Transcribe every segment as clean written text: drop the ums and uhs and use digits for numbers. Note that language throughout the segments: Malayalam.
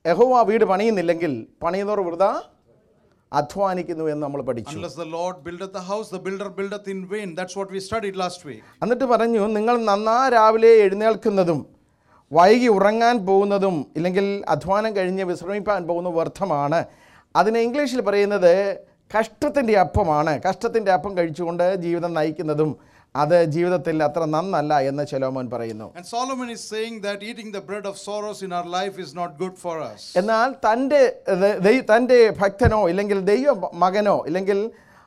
യഹോവ വീട് പണിയുന്നില്ലെങ്കിൽ പണിയുന്നവർ വൃഥാ അധ്വാനിക്കുന്നു എന്ന് നമ്മൾ പഠിച്ചു. Unless the Lord buildeth the house, the builder buildeth in vain. That's what we studied last week. എന്നിട്ട് പറഞ്ഞു, നിങ്ങൾ നന്നാ രാവിലെ എഴുന്നേൽക്കുന്നതും വൈകി ഉറങ്ങാൻ പോകുന്നതും ഇല്ലെങ്കിൽ അധ്വാനം കഴിഞ്ഞ് വിശ്രമിപ്പാൻ പോകുന്ന വ്യർത്ഥമാണ്. അതിന് ഇംഗ്ലീഷിൽ പറയുന്നത് കഷ്ടത്തിൻ്റെ അപ്പമാണ്. കഷ്ടത്തിൻ്റെ അപ്പം കഴിച്ചുകൊണ്ട് ജീവിതം നയിക്കുന്നതും അത് ജീവിതത്തിൽ അത്ര നന്നല്ല എന്ന് ശലോമോൻ പറയുന്നു. And Solomon is saying that eating the bread of sorrows in our life is not good for us. എന്നാൽ തൻ്റെ ഭക്തനോ ഇല്ലെങ്കിൽ ദൈവ മകനോ ഇല്ലെങ്കിൽ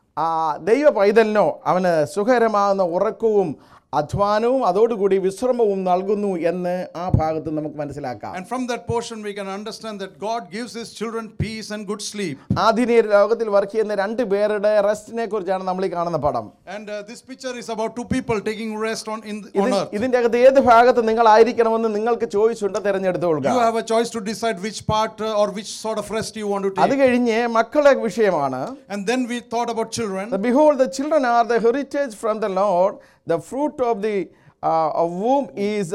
ദൈവ പൈതലിനോ അവന് സുഖകരമാകുന്ന ഉറക്കവും അധ്വാനവും അതോടുകൂടി വിശ്രമവും നൽകുന്നു എന്ന് ആ ഭാഗത്ത് നമുക്ക് മനസ്സിലാക്കാം. And from that portion we can understand that God gives his children peace and good sleep. ആധുനിക ലോകത്തിൽ വർക്ക് ചെയ്യുന്ന രണ്ട് പേരുടെ റെസ്റ്റിനെ കുറിച്ചാണ് നമ്മൾ ഈ കാണുന്ന പടം. And this picture is about two people taking rest on earth. ഇതിന്റെ അകത്ത് ഏത് ഭാഗത്ത് നിങ്ങൾ ആയിരിക്കണമെന്ന് നിങ്ങൾക്ക് ചോയ്സ് ഉണ്ട്, തിരഞ്ഞെടുത്തോളുക. You have a choice to decide which part or which sort of rest you want to take. അത് കഴിഞ്ഞ് മക്കളുടെ വിഷയമാണ്. And then we thought about children. Behold, the children are the heritage from the Lord. The fruit of the womb is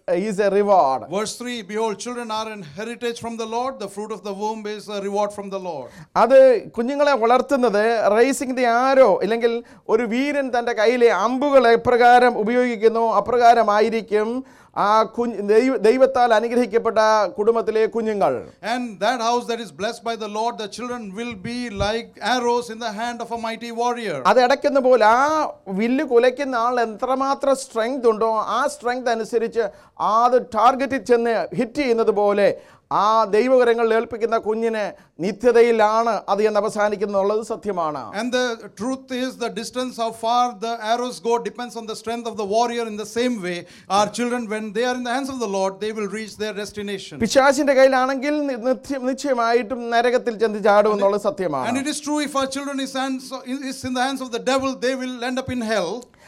a reward. Verse 3, behold, children are an heritage from the Lord. The fruit of the womb is a reward from the Lord. അത് കുഞ്ഞുങ്ങളെ വളർത്തുന്നത് റൈസിംഗ് ദി ആരോ ഇല്ലെങ്കിൽ ഒരു വീരൻ തൻ്റെ കയ്യിലെ അമ്പുകൾ എപ്രകാരം ഉപയോഗിക്കുന്നു അപ്രകാരമായിരിക്കും ആ ദൈവത്താൽ അനുഗ്രഹിക്കപ്പെട്ട കുടുംബത്തിലെ കുഞ്ഞുങ്ങൾ. And that house that is blessed by the Lord, the children will be like arrows in the hand of a mighty warrior. അത് അടയ്ക്കുന്ന പോലെ ആ വില്ല് കുലയ്ക്കുന്ന ആൾ എത്രമാത്രം സ്ട്രെങ്ത് ഉണ്ടോ ആ സ്ട്രെങ്ത് അനുസരിച്ച് അത് ടാർഗറ്റിൽ ചെന്ന് ഹിറ്റ് ചെയ്യുന്നത് പോലെ ആ ദൈവകരങ്ങളിൽ ഏൽപ്പിക്കുന്ന കുഞ്ഞിന് നിത്യതയിലാണ് അത് എന്ന് അവസാനിക്കുന്നുള്ളത് സത്യമാണ്. And the truth is, the distance how far the arrows go depends on the strength of the warrior. In the same way, our children, when they are in the hands of the Lord, they will reach their destination. പിശാചിന്റെ കയ്യിലാണെങ്കിൽ നിശ്ചയമായിട്ടും നരകത്തിൽ ചെന്ന് ചാടും എന്നുള്ളത് സത്യമാണ്. And it is true, if our children is in the hands of the devil, they will end up in hell.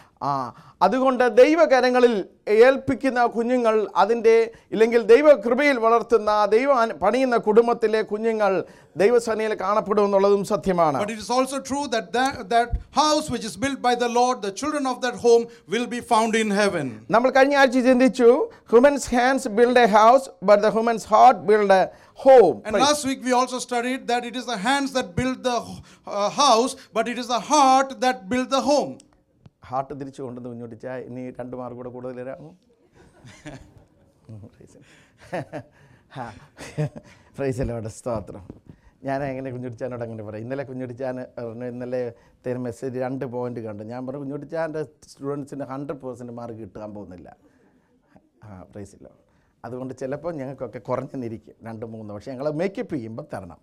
അതുകൊണ്ട് ദൈവകരങ്ങളിൽ ഏൽപ്പിക്കുന്ന കുഞ്ഞുങ്ങൾ അതിൻ്റെ ഇല്ലെങ്കിൽ ദൈവകൃപയിൽ വളർത്തുന്ന ദൈവ പണിയുന്ന കുടുംബത്തിലെ കുഞ്ഞുങ്ങൾ ദൈവസേനയിൽ കാണപ്പെടും എന്നുള്ളതും സത്യമാണ്. But it is also true that house which is built by the Lord, the children of that home will be found in heaven. നമ്മൾ കഴിഞ്ഞ ആഴ്ച ചിന്തിച്ചു, humans hands build a house but the human's heart build a home. And last week we also studied that it is the hands that build the house, but it is the heart that build the home. Heart തിരിച്ചു കൊണ്ടുവന്ന് കുഞ്ഞുടിച്ചാൽ ഇനി 2 മാർക്ക് കൂടെ കൂടുതൽ തരാമോ? പ്രൈസലോടെ സ്തോത്രം. ഞാൻ എങ്ങനെ കുഞ്ഞുടിച്ചാനോട് അങ്ങനെ പറയും. ഇന്നലെ കുഞ്ഞുടിച്ചാൻ ഇന്നലെ തരുന്ന മെസ്സേജ് 2 പോയിന്റ് കണ്ടു. ഞാൻ പറഞ്ഞു കുഞ്ഞുടിച്ചാൻ്റെ സ്റ്റുഡൻസിന് 100% മാർക്ക് കിട്ടാൻ പോകുന്നില്ല. പ്രൈസിലോ അതുകൊണ്ട് ചിലപ്പോൾ ഞങ്ങൾക്കൊക്കെ കുറഞ്ഞെന്നിരിക്കും 2-3, പക്ഷേ ഞങ്ങൾ മേക്കപ്പ് ചെയ്യുമ്പോൾ തരണം.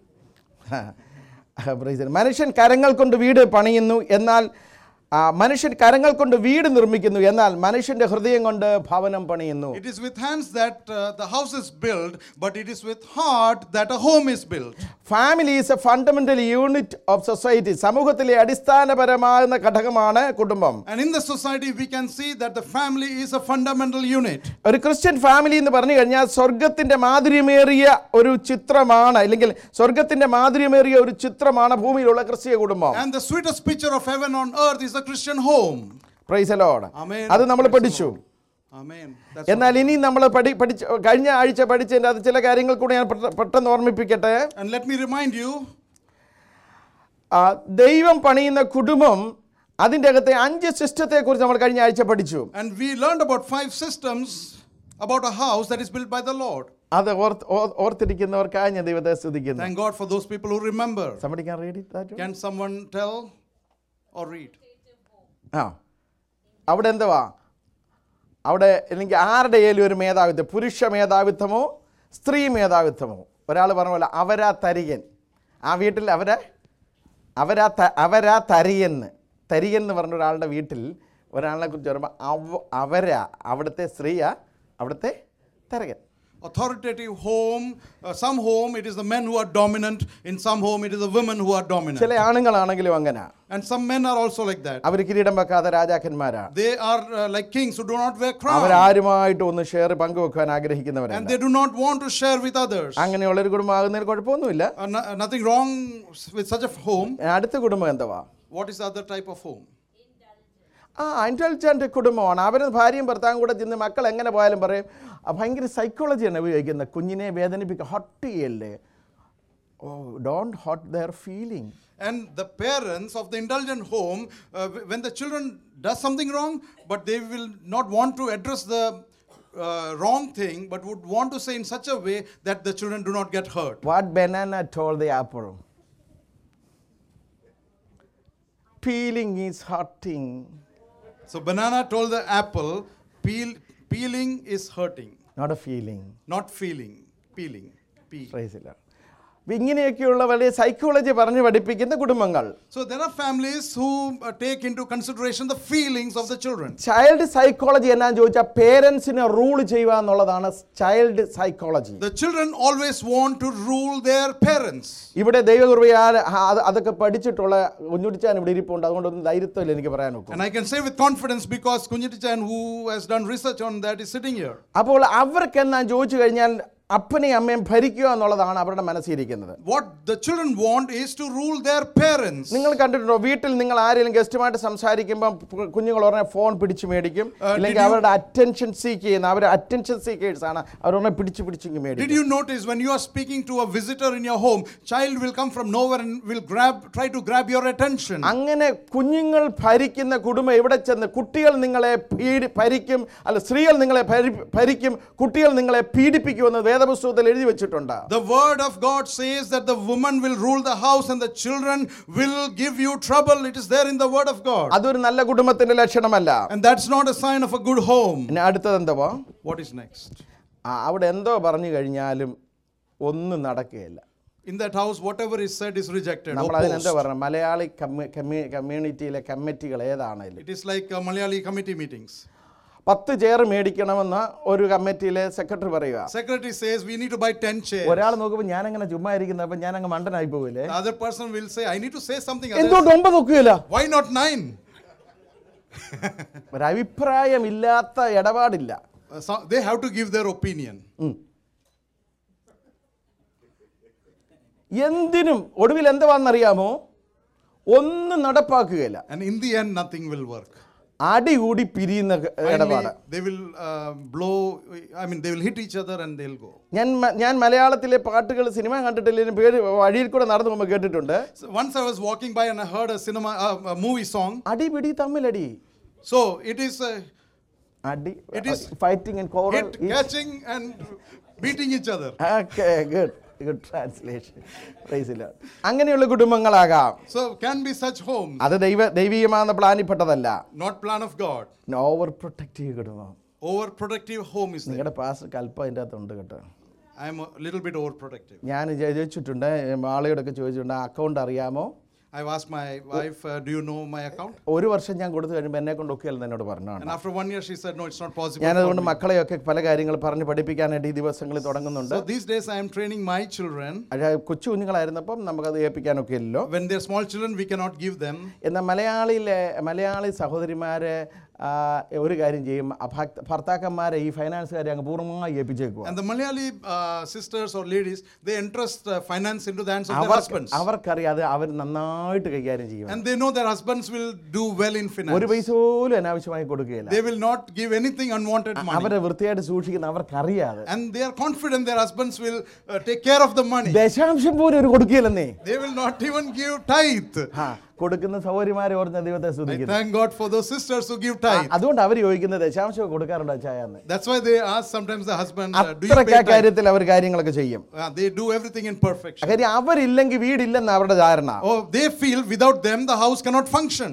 പ്രൈസിൽ മനുഷ്യൻ കരങ്ങൾ കൊണ്ട് വീട് പണിയുന്നു, എന്നാൽ മനുഷ്യൻ കരങ്ങൾ കൊണ്ട് വീട് നിർമ്മിക്കുന്നു, എന്നാൽ മനുഷ്യന്റെ ഹൃദയം കൊണ്ട് ഭവനം പണിയുന്നു. It is with hands that the house is built, but it is with heart that a home is built. Family is a fundamental unit of society. സമൂഹത്തിലെ അടിസ്ഥാനപരമായ ഘടകമാണ് കുടുംബം. And in the society we can see that the family is a fundamental unit. ഒരു ക്രിസ്ത്യൻ ഫാമിലി എന്ന് പറഞ്ഞു കഴിഞ്ഞാൽ സ്വർഗത്തിന്റെ മാധുര്യമേറിയ ഒരു ചിത്രമാണ്, അല്ലെങ്കിൽ സ്വർഗത്തിന്റെ മാധുര്യമേറിയ ഒരു ചിത്രമാണ് ഭൂമിയിലുള്ള ക്രിസ്തീയ കുടുംബം. And the sweetest picture of heaven on earth is a Christian home. Praise the Lord. Amen. അത് നമ്മൾ പഠിച്ചു. Amen. എന്നാൽ ഇനി നമ്മൾ പഠിച്ച കഴിഞ്ഞ ആഴ്ച പഠിച്ചതിൻ്റെ അത് ചില കാര്യങ്ങൾ കൂടെ ഞാൻ പെട്ടെന്ന് ഓർമ്മിപ്പിക്കട്ടെ. And let me remind you, ദൈവം പണിയുന്ന കുടുംബം അതിൻ്റെ അകത്തെ 5 സിസ്റ്റത്തെ കുറിച്ച് നമ്മൾ കഴിഞ്ഞ ആഴ്ച പഠിച്ചു. and we learned about 5 systems about a house that is built by the Lord. അത് ഓർത്തിരിക്കുന്നവർക്കായി ഞാൻ ദൈവത്തെ സ്തുതിക്കുന്നു. Thank God for those people who remember. Somebody can read it? Can someone tell or read? അവിടെ എന്തുവാ? അവിടെ അല്ലെങ്കിൽ ആരുടെ ഏലും ഒരു മേധാവിത്വം, പുരുഷ മേധാവിത്വമോ സ്ത്രീ മേധാവിത്വമോ? ഒരാൾ പറഞ്ഞ പോലെ അവരാ തരികൻ, ആ വീട്ടിൽ അവരാ തരികൻ എന്ന് പറഞ്ഞ ഒരാളുടെ വീട്ടിൽ ഒരാളെ കുറിച്ച് പറയുമ്പോൾ അവിടുത്തെ സ്ത്രീയാ അവിടുത്തെ Tharakan. Authoritative home, some home it is the men who are dominant, in some home it is the women who are dominant. ചില ആണുങ്ങളാണെങ്കിലും അങ്ങനെ. And some men are also like that. അവർ കിരീടം വെക്കാതെ രാജാക്കന്മാരാണ്. They are like kings who do not wear crown. അവരാരുമായിട്ട് ഒന്ന് ഷെയർ പങ്കുവെക്കാൻ ആഗ്രഹിക്കുന്നവരാണ്. And they do not want to share with others. അങ്ങനെയുള്ള ഒരു കുടുംബം ആകുന്നതിൽ കുഴപ്പമൊന്നുമില്ല. Nothing wrong with such a home. അടുത്ത കുടുംബം എന്തുവാ? What is the other type of home? Intelligent കുടുംബമാണ്. അവർ ഭാര്യയും ഭർത്താവും കൂടെ ചെന്ന് മക്കൾ എങ്ങനെ പോയാലും പറയും ഭയങ്കര സൈക്കോളജിയാണ് ഉപയോഗിക്കുന്നത്. കുഞ്ഞിനെ വേദനിപ്പിക്കുക, ഹർട്ട് ചെയ്യല്ലേ, don't hurt their feeling. And the parents of the indulgent home, when the children does something wrong, but they will not want to address the wrong thing, but would want to say in such a way that the children do not get hurt. What banana told the apple? Peeling is hurting. So banana told the apple, peeling is hurting. Not a feeling. Not feeling. Peeling. Peel. Praise the Lord. ഇങ്ങനെയൊക്കെയുള്ള വലിയ സൈക്കോളജി പറഞ്ഞ് പഠിപ്പിക്കുന്ന കുടുംബങ്ങൾ. So there are families who take into consideration the feelings of the children. Child psychology എന്നാന്ന് ചോദിച്ചാൽ പേരൻസിനെ റൂൾ ചെയ്യുക എന്നുള്ളതാണ് child psychology. The children always want to rule their parents. ഇവിടെ ദൈവകൃപയാൽ അതൊക്കെ പഠിച്ചിട്ടുള്ള കുഞ്ഞുട്ടിച്ചാൻ ഇവിടെ ഇരിപ്പുണ്ട്. അതുകൊണ്ടൊന്നും ധൈര്യത്തിൽ എനിക്ക് പറയാൻ ഒക്കും. And I can say with confidence because Kunjitichan, who has done research on that, is sitting here. അപ്പോൾ അവർക്ക് എന്നാ ചോദിച്ചു കഴിഞ്ഞാൽ അപ്പനെയും അമ്മയും ഭരിക്കുക എന്നുള്ളതാണ് അവരുടെ മനസ്സിരിക്കുന്നത്. What the children want is to rule their parents. നിങ്ങൾ കണ്ടിട്ടുണ്ടോ വീട്ടിൽ നിങ്ങൾ ആരെങ്കിലും ഗസ്റ്റുമായിട്ട് സംസാരിക്കുമ്പോൾ കുഞ്ഞുങ്ങൾ ഉടനെ ഫോൺ പിടിച്ച് മേടിക്കും, അല്ലെങ്കിൽ അവരുടെ അറ്റൻഷൻ സീക്ക് ചെയ്യുന്ന അവർ അറ്റൻഷൻ സീക്കേഴ്സ് ആണ്, അവരുടനെ പിടിച്ച് മേടിക്കും. Did you notice when you are speaking to a visitor in your home, child will come from nowhere and will try to grab your attention. അങ്ങനെ കുഞ്ഞുങ്ങൾ ഭരിക്കുന്ന കുടുംബം എവിടെ ചെന്ന് കുട്ടികൾ നിങ്ങളെ ഭരിക്കും, അല്ല സ്ത്രീകൾ നിങ്ങളെ ഭരിക്കും, കുട്ടികൾ നിങ്ങളെ പീഡിപ്പിക്കുമെന്ന് വേദപുസ്തകത്തിൽ എഴുതി വെച്ചിട്ടുണ്ട്. The word of God says that the woman will rule the house and the children will give you trouble. It is there in the word of God. അതൊരു നല്ല കുടുംബത്തിന്റെ ലക്ഷണമല്ല. And that's not a sign of a good home. ഇനി അടുത്തത് എന്തുവാ? What is next? അവിടെ എന്തോ പറഞ്ഞു കഴിഞ്ഞാലും ഒന്നും നടക്കുകയില്ല. In that house whatever is said is rejected. നമ്മൾ അതിനെന്താ പറയുക? മലയാളി കമ്മ്യൂണിറ്റിയിലെ കമ്മിറ്റികൾ ഏതാണേലും It is like Malayali committee meetings. 10 chair മേടിക്കണമെന്ന് ഒരു കമ്മിറ്റിയിലെ സെക്രട്ടറി പറയുക. Secretary says we need to buy 10 chairs. ഒരാൾ നോക്കുമ്പോൾ ഞാൻ അങ്ങനെ ചുമ്മാ ഇരിക്കുന്നത്, അപ്പൊ ഞാൻ അങ്ങ് മണ്ടനായി പോവില്ലേ? The other person will say I need to say something. എന്തുകൊണ്ട് 9 നോക്കുകയില്ല? Why not 9? ഒരു അഭിപ്രായമില്ലാത്ത ഇടപാടില്ല. So they have to give their opinion. എന്തിനും ഒടുവിൽ എന്തുവാണെന്നറിയാമോ? ഒന്നും നടപ്പാക്കുകയില്ല. And in the end nothing will work. അടി കൂടി പിരിയുന്ന ഇടപാട്. They will they will hit each other and they'll go. ഞാൻ മലയാളത്തിലെ പാട്ടുകൾ സിനിമ കണ്ടിട്ടില്ല, പേര് വഴിയിൽ കൂടെ നടന്നു പോകുമ്പോൾ കേട്ടിട്ടുണ്ട്. Once I was walking by and I heard a movie song. അടി പിടി തമ്മിലടി. So it is അടി, fighting and quarrel, catching and beating each other. Okay, good translation. Praise the Lord. അങ്ങനെയുള്ള കുടുംബങ്ങളാകാം. So can be such homes. അത് ദൈവീയമായ പ്ലാനിൽപ്പെട്ടതല്ല. Not plan of God. Overprotective കുടുംബം. Overprotective home is there. നിങ്ങളുടെ പാസ്റ്റർ കൽപ്പം അതിൻ്റെ അകത്തുണ്ട് കേട്ടോ. I am a little bit overprotective. ഞാൻ ചോദിച്ചിട്ടുണ്ട്, ആളുകളൊക്കെ ചോദിച്ചിട്ടുണ്ട് അക്കൗണ്ട് അറിയാമോ? I've asked my wife, do you know my account? ഒരു വർഷം ഞാൻ കൊടുത്തു കഴിയുമ്പോൾ എന്നെ കൊണ്ട് ഒക്കെയല്ലെന്ന് എന്നോട് പറഞ്ഞാണ്. And after 1 year she said no, it's not possible. ഞാൻ അതുകൊണ്ട് മക്കളെയൊക്കെ പല കാര്യങ്ങൾ പറഞ്ഞ് പഠിപ്പിക്കാനായിട്ട് ഈ ദിവസങ്ങളിൽ തുടങ്ങുന്നുണ്ട്. So these days I am training my children. കൊച്ചു കുഞ്ഞുങ്ങളായിരുന്നപ്പം നമുക്കത് ഏൽപ്പിക്കാനൊക്കെ ഇല്ലല്ലോ. When they're small children we cannot give them. എന്നാൽ മലയാളി സഹോദരിമാരെ ഒരു കാര്യം ചെയ്യും, ഭർത്താക്കന്മാരെ ഈ ഫൈനാൻസുകാരെ അങ്ങ് പൂർണ്ണമായി ഏൽപ്പിച്ചേക്കുക. And the Malayali sisters or ladies, they entrust finance into the hands of their husbands. അവർക്കറിയാതെ അവർ നന്നായിട്ട് കൈകാര്യം ചെയ്യും. And they know their husbands will do well in finance. ഒരു പൈസ പോലും അനാവശ്യമായി കൊടുക്കുകയില്ല. They will not give anything unwanted money. അവരെ വൃത്തിയായിട്ട് സൂക്ഷിക്കുന്ന അവർക്കറിയാതെ. And they are confident their husbands will take care of the money. ദശാംശം പോലും ഒരു കൊടുക്കുകയില്ലെന്നേ. They will not even give tithe. കൊടുക്കുന്ന സഹോദരിമാരെ ഓർന്ന ദൈവത്തെ സ്തുതിക്കുന്നു. Thank God for those sisters who give tithe. അതുകൊണ്ട് അവർ ചോദിക്കുന്നത് ദശാംശം കൊടുക്കാറുണ്ടോ ചായാന്ന്. That's why they ask sometimes the husband, do you pay tithe? കാര്യത്തിൽ അവർ കാര്യങ്ങളൊക്കെ ചെയ്യും. They do everything in perfection. കാര്യം അവരില്ലെങ്കിൽ വീടില്ലെന്ന് അവരുടെ ധാരണ. Oh, they feel without them the house cannot function.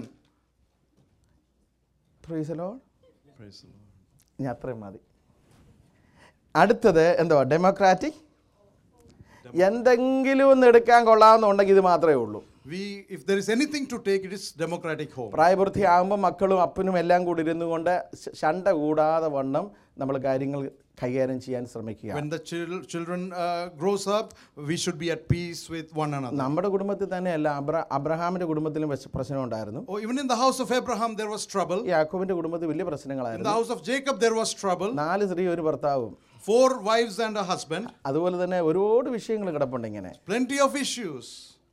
Praise the Lord. Praise the Lord. ഇനി അത്രയും മതി. അടുത്തത് എന്തുവാ? ഡെമോക്രാറ്റിക്. എന്തെങ്കിലും ഒന്ന് എടുക്കാൻ കൊള്ളാമെന്നുണ്ടെങ്കിൽ ഇത് മാത്രമേ ഉള്ളൂ. If there is anything to take, it is democratic home. പ്രായപൂർത്തിയാകുമ്പോൾ മക്കളും അപ്പനും എല്ലാം കൂടി ഇരുന്നു കൊണ്ട് ശണ്ട കൂടാതെ വണ്ണം നമ്മൾ കാര്യങ്ങൾ കൈകാര്യം ചെയ്യാൻ ശ്രമിക്കുക. When the children grows up, we should be at peace with one another. നമ്മുടെ കുടുംബത്തിൽ തന്നെയല്ല, അബ്രഹാമിന്റെ കുടുംബത്തിലും പ്രശ്നം ഉണ്ടായിരുന്നു. Oh, even in the house of Abraham there was trouble. യാക്കോബിന്റെ കുടുംബത്തിൽ വലിയ പ്രശ്നങ്ങളായിരുന്നു. In the house of Jacob there was trouble. 4 സ്ത്രീ ഒരു ഭർത്താവും. 4 wives and a husband. അതുപോലെ തന്നെ ഒരുപാട് വിഷയങ്ങൾ കിടപ്പുണ്ട് ഇങ്ങനെ. Plenty of issues.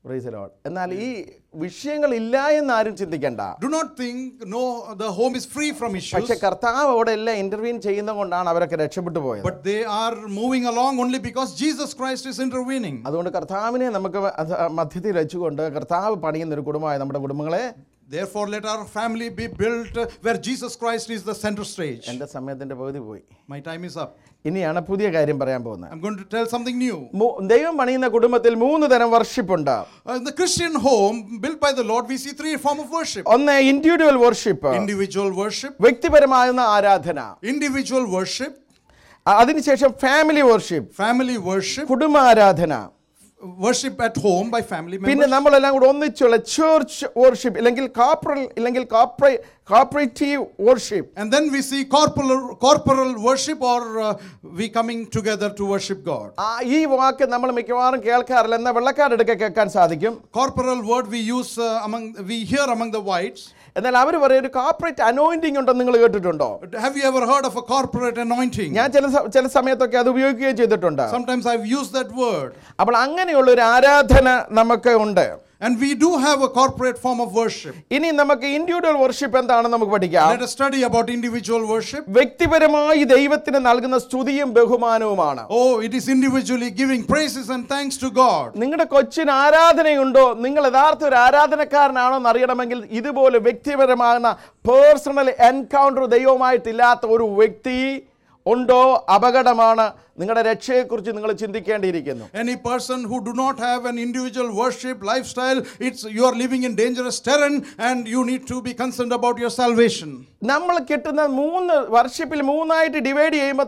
Praise the Lord. എന്നാൽ ഈ വിഷയങ്ങൾ ഇല്ല എന്ന് ആരും ചിന്തിക്കണ്ട. Do not think the home is free from issues. പക്ഷെ കർത്താവ് അവിടെ എല്ലാം ഇന്റർവീൻ ചെയ്യുന്നത് കൊണ്ടാണ് അവരൊക്കെ രക്ഷപ്പെട്ടു പോയത്. But they are moving along only because Jesus Christ is intervening. അതുകൊണ്ട് കർത്താവിനെ നമുക്ക് മധ്യത്തിൽ വെച്ചുകൊണ്ട് കർത്താവ് പണിയുന്ന ഒരു കുടുംബമായ നമ്മുടെ കുടുംബങ്ങളെ Therefore, let our family be built where Jesus Christ is the center stage. എൻ്റെ സമയത്തിൻ്റെ പകുതി പോയി. My time is up. ഇനിയാണ് പുതിയ കാര്യം പറയാൻ പോകുന്നത്. I'm going to tell something new. ദൈവം പണിയുന്ന കുടുംബത്തിൽ 3 തരം വർഷിപ്പ് ഉണ്ട്. In the Christian home built by the Lord, we see 3 forms of worship. ഒന്ന് ഇൻഡിവിജ്വൽ വർഷിപ്പ്, Individual worship, വ്യക്തിപരമായ ആരാധന. individual worship, അതിനുശേഷം ഫാമിലി വർഷിപ്പ്, family worship, കുടുംബ ആരാധന. worship at home by family members. പിന്നെ നമ്മളെല്ലാം കൂടെ ഒന്നിച്ചുള്ള ചർച്ച് വർഷിപ്പ് അല്ലെങ്കിൽ corporative worship. And then we see corporal worship, or we coming together to worship God. ഈ വാക്ക് നമ്മൾ മിക്കവാറും കേൾക്കാറില്ല, എന്നാൽ വെള്ളക്കാരെടുക്കെ കേൾക്കാൻ സാധിക്കും. Corporal word we use we hear among the whites. എന്നാൽ അവർ പറയും ഒരു കോർപ്പറേറ്റ് അനോയിന്റിംഗ് ഉണ്ടെന്ന് നിങ്ങൾ കേട്ടിട്ടുണ്ടോ? Have you ever heard of a corporate anointing? ഞാൻ ചില സമയത്തൊക്കെ അത് ഉപയോഗിക്കുകയും ചെയ്തിട്ടുണ്ട്. Sometimes I've used that word. അപ്പോൾ അങ്ങനെയുള്ള ഒരു ആരാധന നമുക്ക് ഉണ്ട്. And we do have a corporate form of worship. ഇനി നമുക്ക് ഇൻഡിവിജ്വൽ വർഷിപ്പ് എന്താണെന്ന് നമുക്ക് പഠിക്കാം. Let us study about individual worship. വ്യക്തിപരമായി ദൈവത്തിന് നൽകുന്ന സ്തുതിയും ബഹുമാനവുമാണ്. Oh, it is individually giving praises and thanks to God. നിങ്ങളുടെ കൊച്ചിന് ആരാധനയുണ്ടോ, നിങ്ങൾ യഥാർത്ഥ ഒരു ആരാധനക്കാരനാണോ എന്ന് അറിയണമെങ്കിൽ ഇതുപോലെ വ്യക്തിപരമാകുന്ന പേഴ്സണൽ എൻകൗണ്ടർ ദൈവമായിട്ടില്ലാത്ത ഒരു വ്യക്തി ഉണ്ടോ അപകടമാണ്. നിങ്ങളുടെ രക്ഷയെക്കുറിച്ച് നിങ്ങൾ ചിന്തിക്കേണ്ടിയിരിക്കുന്നു. Any person who do not have an individual worship lifestyle, you are living in dangerous terrain and you need to be concerned about your salvation. നമ്മൾ കിട്ടുന്ന 3 വർഷിപ്പിൽ 3ആയിട്ട് ഡിവൈഡ് ചെയ്യുമ്പോൾ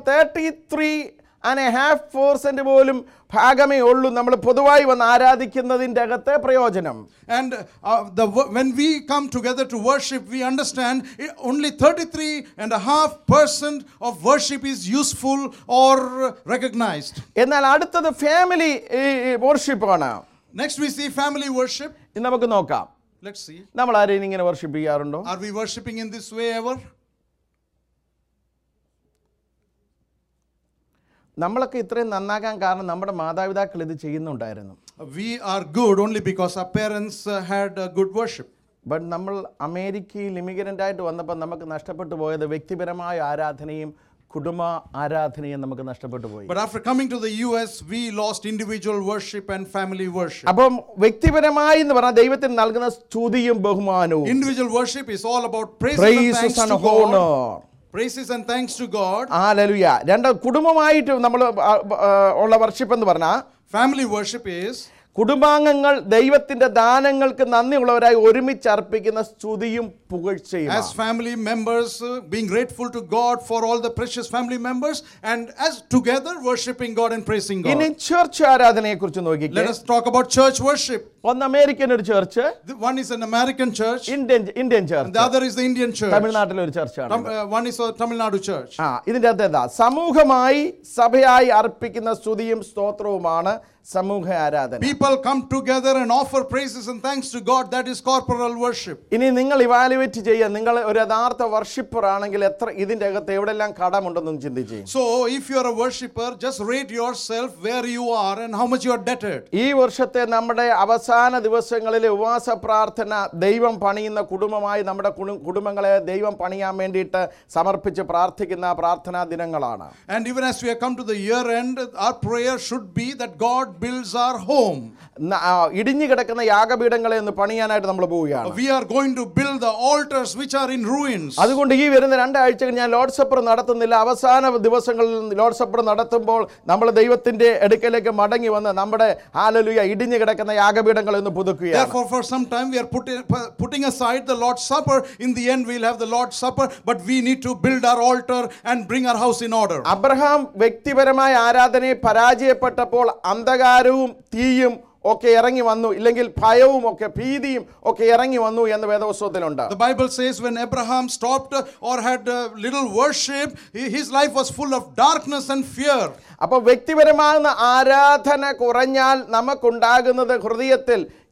33.5% പോലും ഭാഗമേ ഉള്ളൂ നമ്മൾ പൊതുവായി വന്ന് ആരാധിക്കുന്നതിൻ്റെ അകത്തെ പ്രയോജനം. And when we come together to worship, we understand only 33.5% of worship is useful or recognized. എന്നാൽ അടുത്തത് ഫാമിലി വർഷിപ്പാണ്. Next we see family worship. ഇന്ന് നമുക്ക് നോക്കാം. Let's see. നമ്മൾ ആരെയും ഇങ്ങനെ വർഷിപ്പ് ചെയ്യാറുണ്ടോ? Are we worshiping in this way ever? നമ്മളൊക്കെ ഇത്രയും നന്നാകാൻ കാരണം നമ്മുടെ മാതാപിതാക്കൾ ഇത് ചെയ്യുന്നുണ്ടായിരുന്നു. We are good only because our parents had good worship. But നമ്മൾ അമേരിക്കയിൽ ഇമിഗ്രൻ്റ് ആയിട്ട് വന്നപ്പോൾ നമുക്ക് നഷ്ടപ്പെട്ടു പോയത് വ്യക്തിപരമായ ആരാധനയും കുടുംബ ആരാധനയും നമുക്ക് നഷ്ടപ്പെട്ടു പോയി. But after coming to the US, we lost individual worship and family worship. അപ്പം വ്യക്തിപരമായി എന്ന് പറഞ്ഞാൽ ദൈവത്തിന് നൽകുന്ന സ്തുതിയും ബഹുമാനവും. Individual worship is all about praises and honor. Praises and thanks to God. Hallelujah. രണ്ട് കുടുംബമായിട്ട് നമ്മൾ ഉള്ള വർഷിപ്പ് എന്ന് പറഞ്ഞാൽ family worship is കുടുംബാംഗങ്ങൾ ദൈവത്തിന്റെ ദാനങ്ങൾക്ക് നന്ദിയുള്ളവരായി ഒരുമിച്ച് അർപ്പിക്കുന്ന സ്തുതിയും പുകഴ്ചയും. As family members being grateful to God for all the precious family members and as together worshiping God and praising God. ഇനി ചർച്ച് ആരാധനയെ കുറിച്ച് നോക്കിക്കേ. Let us talk about church worship. ഒന്ന് അമേരിക്കൻ ഒരു church, one is an American church, Indian church, the other is the Indian church. തമിഴ്നാട്ടിലെ ഒരു ചർച്ചാണ്. One is a Tamil Nadu church. ഇതിന്റെ അകത്ത് എന്താ സമൂഹമായി സഭയായി അർപ്പിക്കുന്ന സ്തുതിയും സ്തോത്രവുമാണ് സമൂഹ ആരാധന. People come together and offer praises and thanks to God. That is corporal worship. ഇനി നിങ്ങൾ ഇവാലുവേറ്റ് ചെയ്യുക, നിങ്ങൾ ഒരു യഥാർത്ഥ വർഷിപ്പർ ആണെങ്കിൽ എത്ര ഇതിന്റെ അകത്ത് എവിടെല്ലാം കടമുണ്ടെന്നും ചിന്തിച്ചു. So if you are a worshipper, just rate yourself where you are and how much you are debted. ഈ വർഷത്തെ നമ്മുടെ അവസാന ദിവസങ്ങളിലെ ഉപവാസ പ്രാർത്ഥന ദൈവം പണിയുന്ന കുടുംബമായി നമ്മുടെ കുടുംബങ്ങളെ ദൈവം പണിയാൻ വേണ്ടിയിട്ട് സമർപ്പിച്ച് പ്രാർത്ഥിക്കുന്ന പ്രാർത്ഥനാ ദിനങ്ങളാണ്. And even as we have come to the year end, our prayer should be that God builds our home. ഇടിഞ്ഞു കിടക്കുന്ന യാഗപീഠങ്ങളെ ഒന്ന് പണിയാനായിട്ട് നമ്മൾ പോവുകയാണ്. We are going to build the altars which are in ruins. അതുകൊണ്ട് ഈ വരുന്ന 2 ആഴ്ചകൾ ഞാൻ ലോർഡ് സപ്പർ നടത്തുന്നില്ല. അവസാന ദിവസങ്ങളിൽ ലോർഡ് സപ്പർ നടത്തുമ്പോൾ നമ്മൾ ദൈവത്തിന്റെ അടുക്കലേക്ക് മടങ്ങി വന്ന് നമ്മുടെ ഹല്ലേലൂയ ഇടിഞ്ഞു കിടക്കുന്ന യാഗപീഠങ്ങളെ ഒന്ന് പുതുക്കുകയാണ്. Therefore for some time we are putting aside the Lord's supper. In the end we'll have the Lord's supper, but we need to build our altar and bring our house in order. Abraham വ്യക്തിപരമായ ആരാധനയെ പരാജയപ്പെട്ടപ്പോൾ അന്ധകാരവും തീയും ഒക്കെ ഇറങ്ങി വന്നു, ഇല്ലെങ്കിൽ ഭയവും ഒക്കെ ഭീതിയും ഒക്കെ ഇറങ്ങി വന്നു എന്ന് വേദപുസ്തകത്തിലുണ്ട്. The Bible says when Abraham stopped or had little worship, his life was full of darkness and fear. അപ്പോൾ വ്യക്തിപരമായ ആരാധന കുറഞ്ഞാൽ നമുക്കുണ്ടാകുന്നത് ഹൃദയത്തിൽ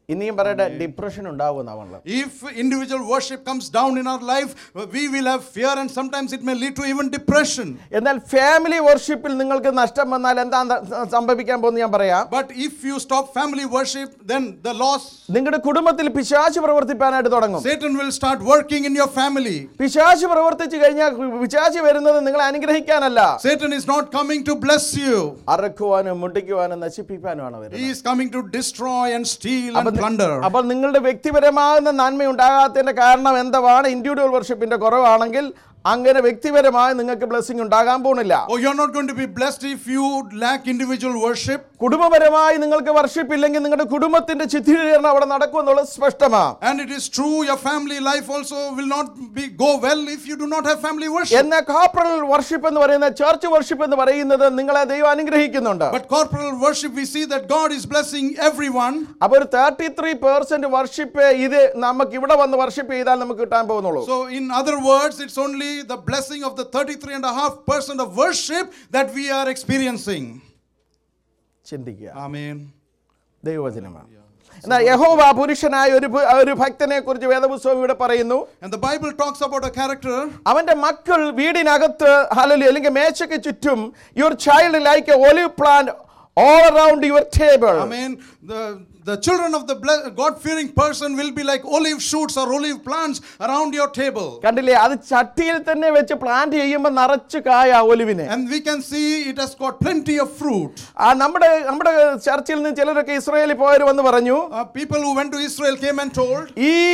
ഇനിയും പറയട്ടെ, ഡിപ്രഷൻ ഉണ്ടാവുമെന്നാണല്ലോ. If individual worship comes down in our life, we will have fear and sometimes it may lead to even depression. എന്നാൽ ഫാമിലി വർഷിപ്പിൽ നിങ്ങൾക്ക് നഷ്ടം വന്നാൽ എന്താ സംഭവിക്കാൻ പോകുന്നത് ഞാൻ പറയാം. But if you stop family worship, then the loss, നിങ്ങളുടെ കുടുംബത്തിൽ പിശാച് പ്രവർത്തിക്കാനായിട്ട് തുടങ്ങും. Satan will start working in your family. പിശാച് പ്രവർത്തിച്ചു കഴിഞ്ഞാൽ പിശാച് വരുന്നത് നിങ്ങളെ അനുഗ്രഹിക്കാനല്ല. Satan is not coming to bless you. അറക്കുവാനും മുട്ടിക്കുവാനും നശിപ്പിക്കാനുമാണ് വരുന്നത്. He is coming to destroy and steal and plunder. അപ്പോൾ നിങ്ങളുടെ വ്യക്തിപരമാകുന്ന നന്മ ഉണ്ടാകാത്തതിന്റെ കാരണം എന്താണ്? ഇൻഡിവിജ്വൽ വർഷിപ്പിന്റെ കുറവാണെങ്കിൽ അങ്ങനെ വ്യക്തിപരമായി നിങ്ങൾക്ക് ബ്ലെസ്സിംഗ് ഉണ്ടാകാൻ പോകുന്നില്ല. Oh, you are not going to be blessed if you lack individual worship. കുടുംബപരമായി നിങ്ങൾക്ക് വർഷിപ്പ് ഇല്ലെങ്കിൽ നിങ്ങളുടെ കുടുംബത്തിന്റെ ചിത്രീകരണം അവിടെ നടക്കുമെന്നുള്ളത് സ്പഷ്ടമാണ്. And it is true, your family life also will not go well if you do not have family worship. എന്നാൽ കോർപ്പറൽ വർഷിപ്പ് എന്ന് പറയുന്നത്, ചർച്ച് വർഷിപ്പ് എന്ന് പറയുന്നത് നിങ്ങളെ ദൈവം അനുഗ്രഹിക്കുന്നുണ്ട്. But corporal worship, we see that God is blessing everyone. അപ്പോൾ ഒരു 33% വർഷിപ്പ് ഇത് നമുക്ക് ഇവിടെ വന്ന് വർഷിപ്പ് ചെയ്താൽ നമുക്ക് കിട്ടാൻ പോകുന്നുള്ളൂ. So in other words, it's only the blessing of the 33.5% of worship that we are experiencing. ചിന്തിക്കുക. Amen. ദൈവവചനമാണ്. എന്നാൽ യഹോവ പുരുഷനായ ഒരു ഭക്തനെ കുറിച്ച് വേദപുസ്തകം ഇവിടെ പറയുന്നു. And the Bible talks about a character. അവന്റെ മക്കൾ വീടിനകത്ത് ഹല്ലേലൂയ അല്ലെങ്കിൽ മേശയ്ക്ക് ചുറ്റും, your child like a olive plant all around your table. Amen. The children of the God-fearing person will be like olive shoots or olive plants around your table. കണ്ടില്ലേ, അത് ചട്ടിയിൽ തന്നെ വെച്ച് പ്ലാന്റ് ചെയ്യുമ്പോൾ നിറച്ച് കായ ഒലിവിന്. And we can see it has got plenty of fruit. നമ്മുടെ ചർച്ചിൽ നിന്ന് ചിലരൊക്കെ ഇസ്രായേലിൽ പോയവർ വന്ന് പറഞ്ഞു, People who went to Israel came and told,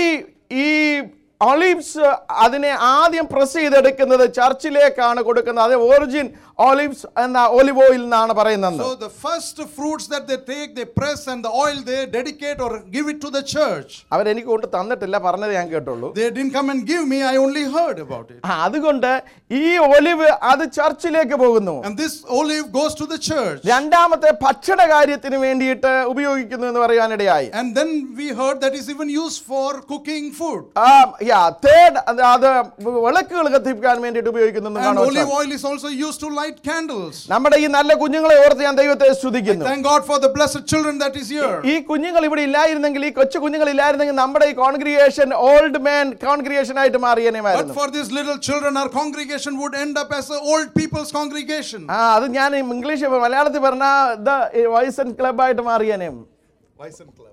ഈ ഒലിവ്സ് അതിനെ ആദ്യം പ്രസ് ചെയ്തെടുക്കുന്നത് ചർച്ചിലേക്കാണ് കൊടുക്കുന്നത്. അത് ഒറിജിൻ ഒലിവ്സ് എന്ന ഒലിവ് ഓയിൽ എന്നാണ് പറയുന്നത്. So the first fruits that they take, they press, and the oil they dedicate or give it to the church. അവരെനിക്ക് കൊണ്ട് തന്നിട്ടില്ല, പറഞ്ഞത് ഞാൻ കേട്ടുള്ളൂ. They didn't come and give me, I only heard about it. അതുകൊണ്ട് ഈ ഒലിവ് അത് ചർച്ചിലേക്ക് പോകുന്നു. And this olive goes to the church. രണ്ടാമത്തെ ഭക്ഷണ കാര്യത്തിന് വേണ്ടിയിട്ട് ഉപയോഗിക്കുന്നു എന്ന് പറയാനിടയായി. And then we heard that is even used for cooking food. Third അത് വിളക്കുകൾ കത്തിക്കാൻ വേണ്ടിയിട്ട് ഉപയോഗിക്കുന്നു. And olive oil is also used to light candles. നമ്മുടെ ഈ നല്ല കുഞ്ഞുങ്ങളെ ഓർത്ത് ഞാൻ ദൈവത്തെ സ്തുതിക്കുന്നു. Thank God for the blessed children that is here. ഈ കുഞ്ഞുങ്ങൾ ഇവിടെ ഇല്ലായിരുന്നെങ്കിൽ, ഈ കൊച്ചു കുഞ്ഞുങ്ങൾ ഇല്ലായിരുന്നെങ്കിൽ നമ്മുടെ ഈ കോൺഗ്രിഗേഷൻ ഓൾഡ് മാൻ കോൺഗ്രിഗേഷൻ ആയിട്ട് മാറിയേനെമായിരുന്നു. But for these little children, our congregation would end up as an old people's congregation. അത് ഞാൻ ഇംഗ്ലീഷ് മലയാളത്തിൽ പറഞ്ഞ വൈസൻ ക്ലബ് ആയിട്ട് മാറിയേനെ. Wisen club.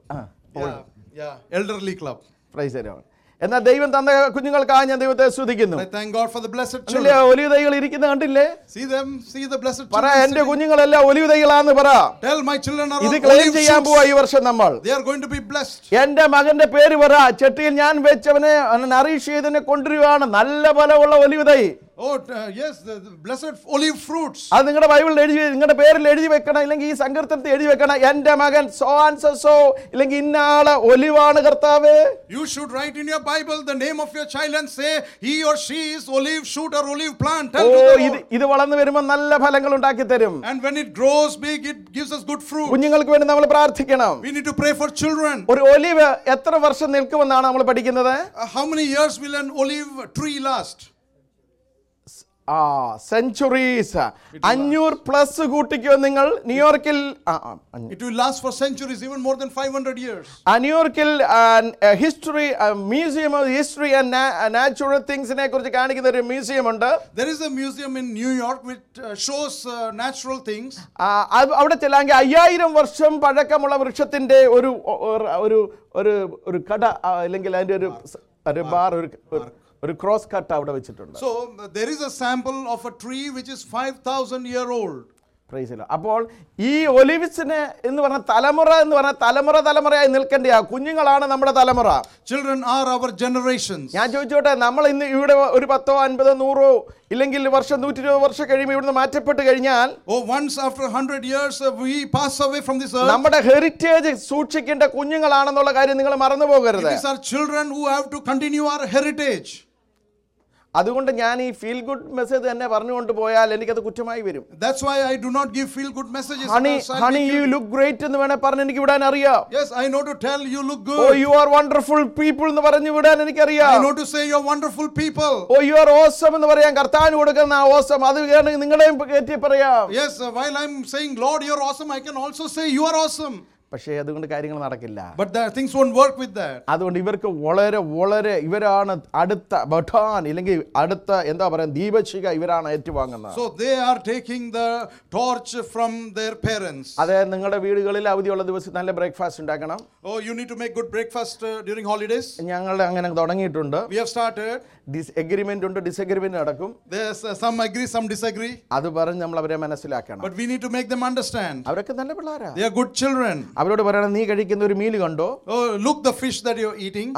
Yeah, elderly club. Praise the lord. എന്നാൽ ദൈവം തന്ന കുഞ്ഞുങ്ങൾക്കായി ഞാൻ ദൈവത്തെ സ്തുതിക്കുന്നു. I thank God for the blessed children. Olive തൈകൾ ഇരിക്കുന്ന കണ്ടില്ലേ? See them, see the blessed പറ, children. എന്റെ കുഞ്ഞുങ്ങളെല്ലാം ഒലിവ് തൈകളാന്ന് പറ. Tell my children are ഇത് ക്ലെയിം olive ചെയ്യാൻ പോവാ ഈ shoots. വർഷം നമ്മൾ. They are going to be blessed. എന്റെ മകന്റെ പേര് പറ. ചട്ടിയിൽ ഞാൻ വെച്ചവനെ നറീഷ് ചെയ്തതിനെ കൊണ്ടുവരികയാണ് നല്ല ഫലമുള്ള ഒലിവ് തൈ. Oh, yes, the blessed olive fruits. അത് നിങ്ങളുടെ ബൈബിളിൽ എഴുതി, നിങ്ങളുടെ പേരിൽ എഴുതി വെക്കണം, ഇല്ലെങ്കിൽ ഈ സങ്കീർത്തനത്തിൽ എഴുതി വെക്കണം, എന്റെ മകൻ സോ ആൻഡ് സോ, ഇല്ലെങ്കിൽ ഇന്നാള് ഒലിവാണ് കർത്താവേ. You should write in your Bible the name of your child and say he or she is olive shoot or olive plant. Tell to the Lord. ഇത് വളർന്നു വരുമ്പോൾ നല്ല ഫലങ്ങൾ ഉണ്ടാക്കി തരും. And when it grows big, it gives us good fruit. കുഞ്ഞുങ്ങൾക്ക് വേണ്ടി നമ്മൾ പ്രാർത്ഥിക്കണം. We need to pray for children. ഒരു ഒലിവ് എത്ര വർഷം നിൽക്കുമെന്നാണ് നമ്മൾ പഠിക്കുന്നത്? How many years will an olive tree last? Centuries. 500+ കൂട്ടിക്കോ നിങ്ങൾ. ന്യൂയോർക്കിൽ It will last for centuries, even more than 500 years. ന്യൂയോർക്കിൽ history museum of history and natural തിങ്സിനെ കുറിച്ച് കാണിക്കുന്ന ഒരു മ്യൂസിയം ഉണ്ട്. There is a museum in New York which shows natural things. അവിടെ ചെല്ലാമെങ്കിൽ 5000 വർഷം പഴക്കമുള്ള വൃക്ഷത്തിന്റെ ഒരു കട, അല്ലെങ്കിൽ അതിന്റെ ഒരു ബാർ, ഒരു ക്രോസ് കട്ട് അവിടെ വെച്ചിട്ടുണ്ട്. So there is a sample of a tree which is 5000-year old. Praise the lord. അപ്പോൾ ഈ ഒലിവ്സിനെ എന്ന് പറഞ്ഞ തലമുറ എന്ന് പറഞ്ഞ തലമുറയായി നിൽക്കേണ്ട കുഞ്ഞുങ്ങളാണ് നമ്മുടെ തലമുറ. Children are our generations. ഞാൻ ചോദിച്ചോട്ടെ, നമ്മൾ ഇന്ന് ഇവിടെ ഒരു 10, 50, 100 ഇല്ലെങ്കിൽ വർഷം 120 വർഷം കഴിയുമ്പോൾ ഇവിടുന്ന് മാറ്റപ്പെട്ട് കഴിഞ്ഞാൽ, Once after 100 years we pass away from this earth. നമ്മുടെ ഹെറിറ്റേജ് സൂക്ഷിക്കേണ്ട കുഞ്ഞുങ്ങളാണെന്നുള്ള കാര്യം നിങ്ങൾ മറന്നു പോകരുത്. These are children who have to continue our heritage. അതുകൊണ്ട് ഞാൻ ഈ ഫീൽ ഗുഡ് മെസ്സേജ് തന്നെ പറഞ്ഞുകൊണ്ട് പോയാൽ എനിക്കത് കുറ്റമായി വരും. That's why I do not give feel good messages. Honey, you look great എന്ന് വേണേ പറഞ്ഞ് എനിക്ക് വിടാൻ അറിയാം. Yes, I know to tell you look good. Oh, you are wonderful people എന്ന് പറഞ്ഞു വിടാൻ എനിക്കറിയാം. I know to say you're wonderful people. Oh, you are awesome എന്ന് പറയാൻ കർത്താവിന് കൊടുക്കുന്ന awesome അത് നിങ്ങളെയും കയറ്റി പറയാം. Yes, while I'm saying Lord you're awesome, I can also say you are awesome. പക്ഷേ അതുകൊണ്ട് കാര്യങ്ങൾ നടക്കില്ല. But the things won't work with that. അതുകൊണ്ട് ഇവർക്ക് വളരെ വളരെ ഇവരാണ് അടുത്ത ബഠാൻ ഇല്ലെങ്കിൽ അടുത്ത എന്താ പറയുക ദീപശിഖ ഇവരാണ് ഏറ്റുവാങ്ങുന്നത്. So they are taking the torch from their parents. അതെ, നിങ്ങളുടെ വീടുകളിൽ അവധിയുള്ള ദിവസം നല്ല ബ്രേക്ക്ഫാസ്റ്റ് ഉണ്ടാക്കണം. Oh, you need to make good breakfast during holidays. ഞങ്ങൾ അങ്ങനെ തുടങ്ങിയിട്ടുണ്ട്. We have started. എഗ്രിമെന്റ് ഉണ്ട്, ഡിസഗ്രിമെന്റ് നടക്കും. There's some agree, some disagree. അത് പറഞ്ഞ് നമ്മൾ അവരെ മനസ്സിലാക്കണം. But we need to make them understand. അവരൊക്കെ നല്ല പിള്ളേരാ. They are good children. അവരോട് പറയണം, നീ കഴിക്കുന്ന ഒരു മീൽ കണ്ടോ? Oh, look the fish that you're eating.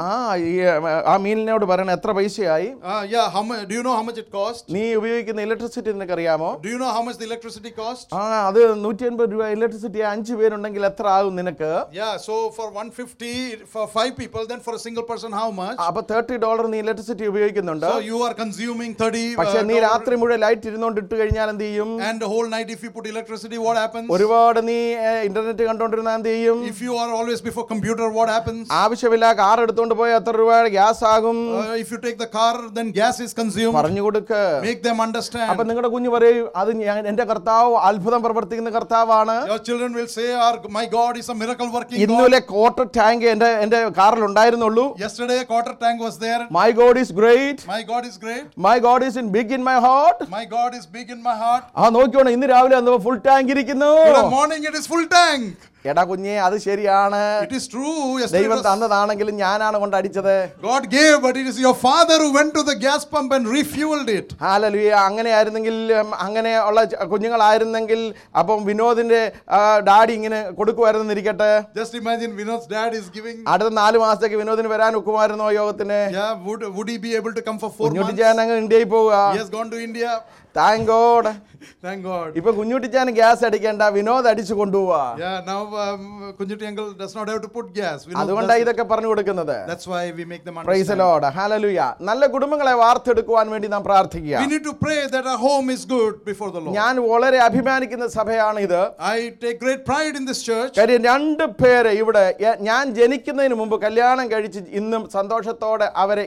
ആ മീലിനോട് പറയണം എത്ര പൈസയായി? Yeah, how much? Do you know how much it cost? നീ ഉപയോഗിക്കുന്ന ഇലക്ട്രിസിറ്റി നിനക്ക് അറിയാമോ? Do you know how much the electricity cost? അത് 150 രൂപ ഇലക്ട്രിസിറ്റി 5 പേരുണ്ടെങ്കിൽ എത്ര ആകും നിനക്ക്? Yeah, so for 150 for 5 people, then for a single person how much? അപ്പൊ $30 നീ ഇലക്ട്രിസിറ്റി ഉപയോഗിക്കുന്നുണ്ട്. So you are consuming 30. പക്ഷേ നീ രാത്രി മുഴുവൻ ലൈറ്റ് ഇരുന്നോണ്ട് ഇട്ട് കഴിഞ്ഞാൽ എന്ത് ചെയ്യും? And the whole night if you put electricity, what happens? ഒരുപാട് നീ ഇന്റർനെറ്റ് കണ്ടോണ്ടിരുന്ന എന്ത് ചെയ്യും? If you are always before computer, what happens? ആവശ്യമില്ല കാർ എടുത്തോണ്ട് പോയി എത്ര രൂപയുടെ ഗ്യാസ് ആകും? If you take the car, then gas is consumed. പറഞ്ഞു കൊടുക്ക്. Make them understand. അപ്പൊ നിങ്ങളുടെ കുഞ്ഞു പറയും, അത് എന്റെ കർത്താവ് അത്ഭുതം പ്രവർത്തിക്കുന്ന കർത്താവാണ്. Your children will say, my God is a miracle working God. ഇന്നലെ ക്വാർട്ടർ ടാങ്ക് എന്റെ കാറിൽ ഉണ്ടായിരുന്നുള്ളൂ. Yesterday a quarter tank was there. My God is great. My God is great. My God is big in my heart. My God is big in my heart. നോക്കിയോണം, ഇന്ന് രാവിലെ ഫുൾ ടാങ്ക് ഇരിക്കുന്നു. Today morning it is full tank. എടാ കുഞ്ഞേ, അത് ശരിയാണ്. It is true. ദൈവം തന്നതാണെങ്കിലും ഞാനാണ് കൊണ്ടടിച്ചത്. God gave, but it is your father who went to the gas pump and refueled it. Hallelujah. അങ്ങനെയായിരുന്നെങ്കിൽ, അങ്ങനെയുള്ള കുഞ്ഞുങ്ങളായിരുന്നെങ്കിൽ അപ്പം വിനോദിന്റെ ഡാഡി ഇങ്ങനെ കൊടുക്കുമായിരുന്നിരിക്കട്ടെ. Just imagine Vinod's dad is giving. അടുത്ത 4 മാസത്തേക്ക് വിനോദിന് വരാൻ ഒക്കുമായിരുന്നോ യോഗത്തിന്? Yeah, would he be able to come for 4 months? കുഞ്ഞുട്ടിച്ചാൻ അങ്ങ് ഇന്ത്യയിൽ പോവുക. He has gone to India. Thank God. Thank God. ഇപ്പൊ കുഞ്ഞുട്ടിച്ചാൻ ഗ്യാസ് അടിക്കേണ്ട, വിനോദ് അടിച്ചു കൊണ്ടുപോവാ. Yeah, now Kunjuti uncle does not have to put gas. അതുകൊണ്ടാണ് ഇതൊക്കെ പറഞ്ഞു കൊടുക്കുന്നത്. That's why we make them Praise the understand. Lord. Hallelujah. നല്ല കുടുംബങ്ങളെ വാർത്തെടുക്കുവാൻ വേണ്ടി നാം പ്രാർത്ഥിക്കുക. We need to pray that our home is good before the Lord. ഞാൻ വളരെ അഭിമാനിക്കുന്ന സഭയാണ് ഇത്. I take great pride in this church. കാര്യം 2 പേര് ഇവിടെ ഞാൻ ജനിക്കുന്നതിന് മുമ്പ് കല്യാണം കഴിച്ച് ഇന്നും സന്തോഷത്തോടെ അവരെ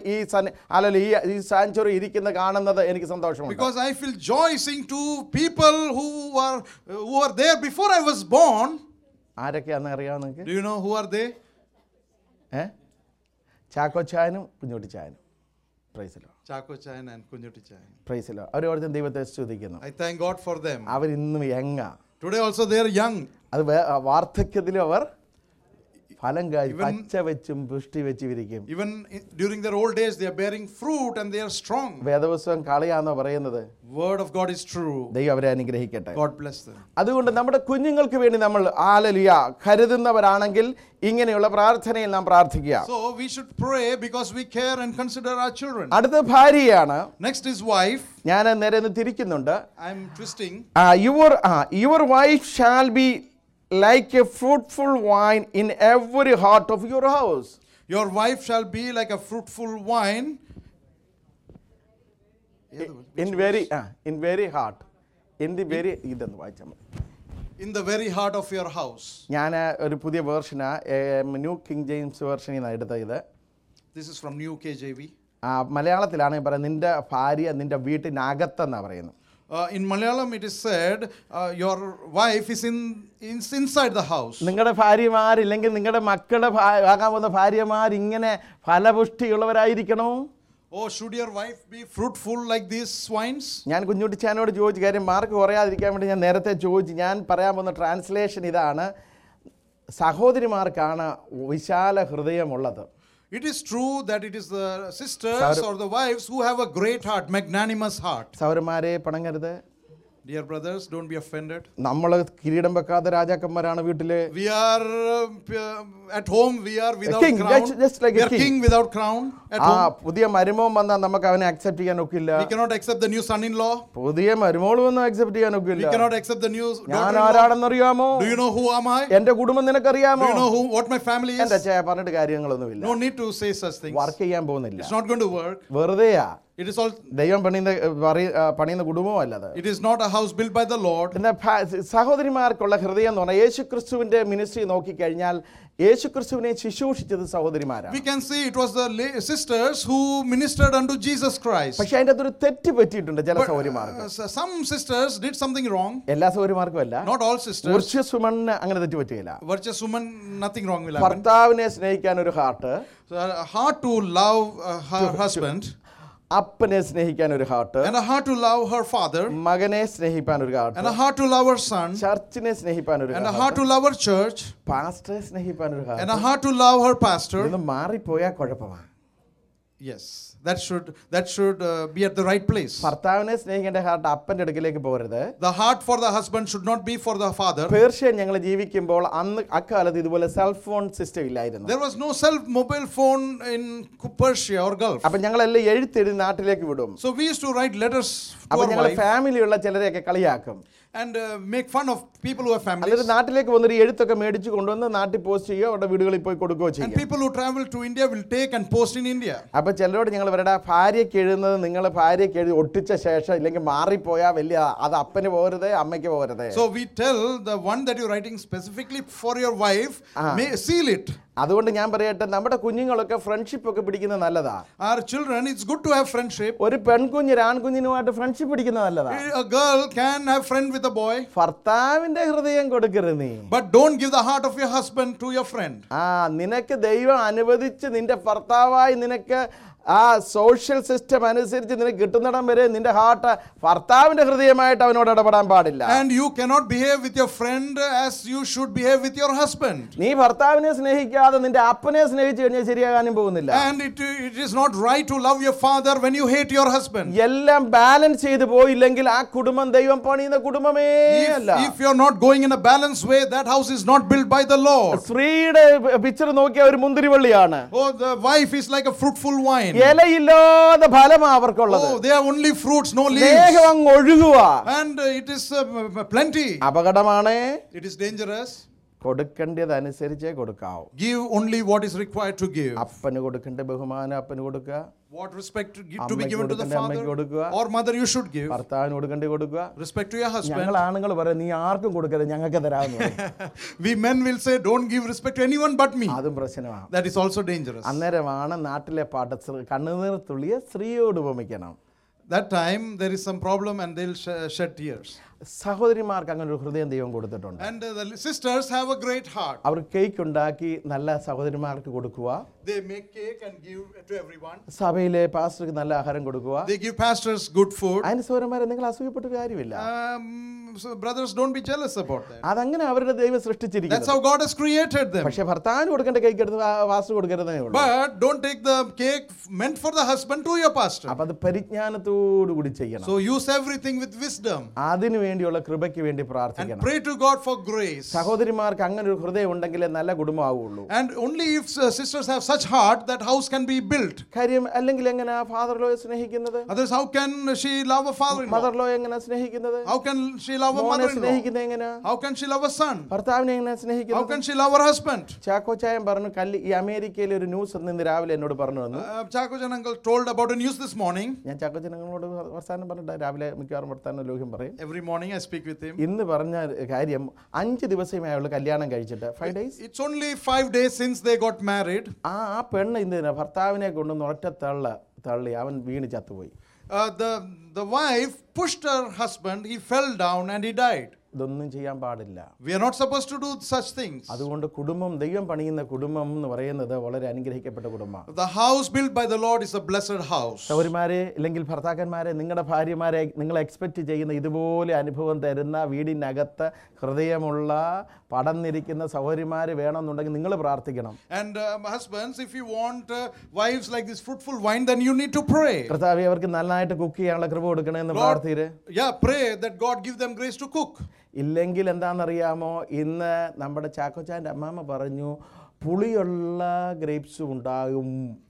ഈ സാങ്ച്വറി ഇരിക്കുന്ന കാണുന്നത് എനിക്ക് സന്തോഷമുണ്ട്. Because I feel joy seeing 2 people who were there before I was born. ആരൊക്കെയാണെന്ന് അറിയാമോ നിങ്ങൾക്ക്? Do you know who are they? ചാക്കോച്ചായനും കുഞ്ഞുട്ടിച്ചായനും. Praise the lord. Chako Chayan and Kunjuti Chayan. Praise the lord. അവരോട് ദൈവത്തെ സ്തുതിക്കുന്നു. I thank God for them. അവരിന്നും യങ്ങാ. Today also they are young. അത് വാർദ്ധക്യത്തിലും അവർ ഫലം കായ്ക്കും, പച്ച വെച്ചും പുഷ്ടി വെച്ചും ഇരിക്കും. Even during their old days they are bearing fruit and they are strong. വേദപുസ്തകം കളിയാണെന്നോ പറയുന്നത്? Word of God is true. ദൈവം അവരെ അനുഗ്രഹിക്കട്ടെ. God bless them. അതുകൊണ്ട് നമ്മുടെ കുഞ്ഞുങ്ങൾക്ക് വേണ്ടി നമ്മൾ ഹല്ലേലൂയ കരുതുന്നവരാണെങ്കിൽ ഇങ്ങനെയുള്ള പ്രാർത്ഥനയിൽ നാം പ്രാർത്ഥിക്കുക. So we should pray because we care and consider our children. അടുത്ത ഭാര്യയാണ്. Next is wife. ഞാൻ നേരെ ഒന്ന് തിരിക്കുന്നുണ്ട്. I am twisting. Your wife shall be like a fruitful vine in every heart of your house. Your wife shall be like a fruitful vine in very heart. ഇതെന്ന് വായിച്ചാൽ മതി. In the very heart of your house. ഞാൻ ഒരു പുതിയ വേർഷനാ, ന്യൂ കിങ് ജെയിംസ് വേർഷനിൽ നിന്നാണ് എടുത്തത്. This is from New KJV. മലയാളത്തിലാണ് പറയുന്നത്, നിന്റെ ഭാര്യ നിന്റെ വീട്ടിനകത്തെന്നാണ് പറയുന്നത്. In Malayalam it is said your wife is inside the house. നിങ്ങളുടെ ഭാര്യമാരില്ലെങ്കിൽ നിങ്ങളുടെ മക്കളുടെ ആകാൻ പോകുന്ന ഭാര്യമാർ ഇങ്ങനെ ഫലപുഷ്ടിയുള്ളവരായിരിക്കണോ? Oh, should your wife be fruitful like these vines? ഞാൻ കുഞ്ഞുട്ടിച്ചാനോട് ചോദിച്ച കാര്യം മാർക്ക് കുറയാതിരിക്കാൻ വേണ്ടി ഞാൻ നേരത്തെ ചോദിച്ചു. ഞാൻ പറയാൻ പോകുന്ന ട്രാൻസ്ലേഷൻ ഇതാണ്: സഹോദരിമാർക്കാണ് വിശാല ഹൃദയമുള്ളത്. It is true that it is the sisters or the wives who have a great heart, magnanimous heart. സഹോദരന്മാരെ പണങ്ങരുത്. Dear brothers, don't be offended. നമ്മൾ കിരീടം വെക്കാത്ത രാജാക്കന്മാരാണ് വീട്ടില്. We are at home, we are without king, crown. just like we are king without crown at home. പുതിയ മരുമോൻ വന്നാൽ നമുക്ക് അവനെ അക്സെപ്റ്റ് ചെയ്യാൻ ഒക്കില്ല. We cannot accept the new son-in-law. പുതിയ മരുമോളും ഒന്നും അക്സെപ്റ്റ് ചെയ്യാൻ ഒക്കില്ല. We cannot accept the new ഞാൻ ആരാണെന്നറിയാമോ? Do you know who am I? എന്റെ കുടുംബം നിനക്കറിയാമോ? Do you know what my family is? എന്റെ അച്ഛാ പറഞ്ഞിട്ട് കാര്യങ്ങളൊന്നുമില്ല. No need to say such things. Work ചെയ്യാൻ പോകുന്നില്ല. It's not going to work. വെറുതെയാ. It is all. ദൈവം പണിയുന്ന കുടുംബമല്ല അത്. It is not a house built by the Lord. എന്നാൽ സഹോദരിമാർക്കുള്ള ഹൃദയം എന്ന് പറഞ്ഞാൽ യേശുക്രിസ്തുവിന്റെ മിനിസ്ട്രി നോക്കിക്കഴിഞ്ഞാൽ യേശുക്രിസ്തുവിനെ ശുശ്രൂഷിച്ചത് സഹോദരിമാരാണ്. We can see it was the sisters who ministered unto Jesus Christ. പക്ഷെ അതിൻ്റെ അകത്തൊരു തെറ്റ് പറ്റിയിട്ടുണ്ട് ചില സഹോദരിമാർക്ക്. Some sisters did something wrong. എല്ലാ സഹോദരിമാർക്കും അല്ല. Not all sisters. Virtuous women അങ്ങനെ തെറ്റ് പറ്റിയില്ല. Virtuous woman, nothing wrong will happen. ഭർത്താവിനെ സ്നേഹിക്കാൻ ഒരു heart, A heart to love her husband, അപ്പനെ സ്നേഹിക്കാൻ ഒരു heart, and a heart to love her father, മകനെ സ്നേഹിക്കാൻ ഒരു heart, and a heart to love her son, ചർച്ചിനെ സ്നേഹിക്കാൻ ഒരു and a heart, heart to love her church, പാസ്റ്ററെ സ്നേഹിക്കാൻ ഒരു and a heart. heart to love her pastor. ഇത് മാറിപ്പോയാൽ കുഴപ്പമാണ്. Yes, that should be at the right place. ഭർത്താവിനെ സ്നേഹിക്കേണ്ട ഹാർട്ട് അപ്പന്റെ അടുക്കിലേക്ക് പോകരുത്. The heart for the husband should not be for the father. Persian ഞങ്ങൾ ജീവിക്കുമ്പോൾ അന്ന് അക്കാലത്ത് ഇതുപോലെ സെൽ ഫോൺ സിസ്റ്റം ഇല്ലായിരുന്നു. There was no mobile phone in Persia or Gulf. അപ്പൊ ഞങ്ങളെല്ലാം എഴുത്തെഴുതി നാട്ടിലേക്ക് വിടും. So we used to write letters to അപ്പൊ our ഞങ്ങൾ wife ഫാമിലിയുള്ള ചിലരെയൊക്കെ കളിയാക്കും. and make fun of people who have families. അല്ലാതെ നാട്ടിലേക്ക് വന്നൊരു എഴുത്തൊക്കെ മേടിച്ച് കൊണ്ടുവന്ന് നാട്ടിൽ പോസ്റ്റ് ചെയ്യുകയോ അവരുടെ വീടുകളിൽ പോയി കൊടുക്കുകയോ And ചെയ്യും. people who travel to India will take and post in India. അപ്പൊ ചിലരോട് ഞങ്ങൾ അവരുടെ ഭാര്യയ്ക്ക് എഴുതുന്നത് നിങ്ങൾ ഭാര്യയ്ക്ക് എഴുതി ഒട്ടിച്ച ശേഷം ഇല്ലെങ്കിൽ മാറിപ്പോയാൽ വലിയ അത് അപ്പന് പോകരുത് അമ്മയ്ക്ക് പോകരുത്. So we tell the one that you're writing specifically for your wife, may seal it. അതുകൊണ്ട് ഞാൻ പറയട്ടെ, നമ്മുടെ കുഞ്ഞുങ്ങളൊക്കെ ഫ്രണ്ട്ഷിപ്പ് ഒക്കെ പിടിക്കുന്നത് നല്ലതാ. Our children, it's good to have friendship. ഒരു പെൺകുഞ്ഞ് ആൺകുഞ്ഞിനുമായിട്ട് ഫ്രണ്ട്ഷിപ്പ് പിടിക്കുന്നത് നല്ലതാ. A girl can have friend with a boy. ഭർത്താവിന്റെ ഹൃദയം കൊടുക്കരുത് നീ. But don't give the heart of your husband to your friend. നിനക്ക് ദൈവം അനുവദിച്ച് നിന്റെ ഭർത്താവായി നിനക്ക് ആ സോഷ്യൽ സിസ്റ്റം അനുസരിച്ച് നിനക്ക് കിട്ടുന്നിടം വരെ നിന്റെ ഹാർട്ട് ഭർത്താവിന്റെ ഹൃദയമായിട്ട് അവനോട് ഇടപെടാൻ പാടില്ല. And you cannot behave with your friend as you should behave with your husband. നീ ഭർത്താവിനെ സ്നേഹിക്കാതെ നിന്റെ അപ്പനെ സ്നേഹിച്ചു കഴിഞ്ഞാൽ ശരിയാകാനും പോകുന്നില്ല. And it is not right to love your father when you hate your husband. എല്ലാം ബാലൻസ് ചെയ്തു പോയില്ലെങ്കിൽ ആ കുടുംബം ദൈവം പണിയുന്ന കുടുംബമേ അല്ല. If you are not going in a balanced way, that house is not built by the Lord. സ്ത്രീയുടെ പിക്ചർ നോക്കിയ ഒരു മുന്തിരിവള്ളിയാണ്. Oh, the wife is like a fruitful vine. ഇലയില്ലാതെ ഫലമാ അവർക്കുള്ളത്. Oh, they have only fruits, no leaves. സ്നേഹം അങ്ങ് ഒഴുകുക. And it is plenty. അപകടമാണ്. It is dangerous. കൊടുക്കേണ്ടതനുസരിച്ചേ കൊടുക്കാവൂ. Give only what is required to give. അപ്പന് കൊടുക്കേണ്ട ബഹുമാനം അപ്പന് കൊടുക്കുക. What respect to be given to the father കൊടുക്കുക. or mother you should give. ഭർത്താവിന് കൊടുക്കേണ്ടി കൊടുക്കുക. Respect to your husband. ഞങ്ങൾ ആണുങ്ങൾ പറയും നീ ആർക്കും കൊടുക്കരുത് ഞങ്ങൾക്ക് തരാമെന്ന്. We men will say don't give respect to anyone but me. അതും പ്രശ്നമാണ്. That is also dangerous. അന്നേരമാണ് നാട്ടിലെ പാട്ട് കണ്ണുനീർ തുള്ളിയെ സ്ത്രീയോട് ഉപമിക്കണം. That time there is some problem and they'll shed tears. സഹോദരിമാർക്ക് അങ്ങനെ ഒരു ഹൃദയം ദൈവം കൊടുത്തിട്ടുണ്ട്. And the sisters have a great heart. അവർ കേക്ക് ഉണ്ടാക്കി നല്ല സഹോദരിമാർക്ക് കൊടുക്കുക. They make cake and give to everyone. സഭയിലെ പാസ്റ്റർക്ക് നല്ല ആഹാരം കൊടുക്കുക. They give pastors good food. അതിന് സഹോദരന്മാരെ നിങ്ങൾ അസൂയപ്പെട്ട കാര്യമില്ല. So brothers, don't be jealous about that. അതങ്ങനെ അവരുടെ ദൈവം സൃഷ്ടിച്ചിരിക്കുന്നു. That's how God has created them. പക്ഷേ ഭർത്താവിന് കൊടുക്കേണ്ട കേക്ക് എടുത്ത് പാസ്റ്റർ കൊടുക്കരുതേ ഉള്ളൂ. But don't take the cake meant for the husband to your pastor. അപ്പോൾ അത് പരിജ്ഞാനത്തോടു കൂടി ചെയ്യണം. So use everything with wisdom. അതിനു വേണ്ടിയുള്ള കൃപയ്ക്ക് വേണ്ടി And പ്രാർത്ഥിക്കണം. pray to God for grace. സഹോദരിമാർക്ക് അങ്ങനെ ഒരു ഹൃദയം ഉണ്ടെങ്കിലേ നല്ല കുടുംബമാവുള്ളൂ. And only if sisters have such heart, that house can be built. കാര്യം അല്ലെങ്കിൽ എങ്ങനെ ഫാദർ ലോയെ സ്നേഹിക്കുന്നത്? Others, how can she love a father-in-law? Mother law എങ്ങനെ സ്നേഹിക്കുന്നത്? How can she love a മോനെ mother-in-law? സ്നേഹിക്കുന്നത് എങ്ങനെ? How can she love a son? ഭർത്താവിനെ എങ്ങനെ How സ്നേഹിക്കുന്നത്? can she love her husband? Chackochayan പറഞ്ഞു ഈ അമേരിക്കയിലെ ഒരു ന്യൂസ് ഇന്ന് രാവിലെ എന്നോട് പറഞ്ഞു വന്നു. Chakojan uncle told about a news this morning. ഞാൻ ചാക്കോച്ചനങ്ങളോട് വർത്താനം പറഞ്ഞിട്ട് രാവിലെ മിക്കവാറും വർത്താനം ലോഹ്യം പറയും. Every morning I speak with him. ഇന്ന് പറഞ്ഞ കാര്യം 5 ദിവസമേ ആയുള്ളൂ കല്യാണം കഴിച്ചിട്ട്. 5 days. It's only 5 days since they got married. ആ പെണ്ണ് ഇന്ന് ഭർത്താവിനെ കൊണ്ടുവന്ന് ഒറ്റ തള്ളി അവൻ വീണ് ചത്തുപോയി. The wife pushed her husband, he fell down and he died. ഇതൊന്നും ചെയ്യാൻ പാടില്ല. We are not supposed to do such things. അതുകൊണ്ട് കുടുംബം ദൈവം പണിയുന്ന കുടുംബം എന്ന് പറയുന്നത് വളരെ അനുഗ്രഹിക്കപ്പെട്ട കുടുംബമാണ്. The house built by the Lord is a blessed house. സഹോദരിമാരെ അല്ലെങ്കിൽ ഭർത്താക്കന്മാരെ നിങ്ങളുടെ ഭാര്യമാരെ നിങ്ങൾ എക്സ്പെക്റ്റ് ചെയ്യുന്ന ഇതുപോലെ അനുഭവം തരുന്ന വീടിനകത്ത് ഹൃദയമുള്ള പടന്നിരിക്കുന്ന സഹോദരിമാര് വേണമെന്നുണ്ടെങ്കിൽ നിങ്ങൾ പ്രാർത്ഥിക്കണം. And husbands, if you want wives like this fruitful vine, then you need to pray. കർത്താവേ അവർക്ക് നന്നായിട്ട് കുക്ക് ചെയ്യാനുള്ള കൃപ കൊടുക്കണമെന്ന് പ്രാർത്ഥിര്. Yeah, pray that God give them grace to cook. ഇല്ലെങ്കിൽ എന്താണെന്നറിയാമോ, ഇന്ന് നമ്മുടെ ചാക്കോച്ചാൻ്റെ അമ്മാമ്മ പറഞ്ഞു പുളിയുള്ള ഗ്രേപ്സും ഉണ്ടാകും.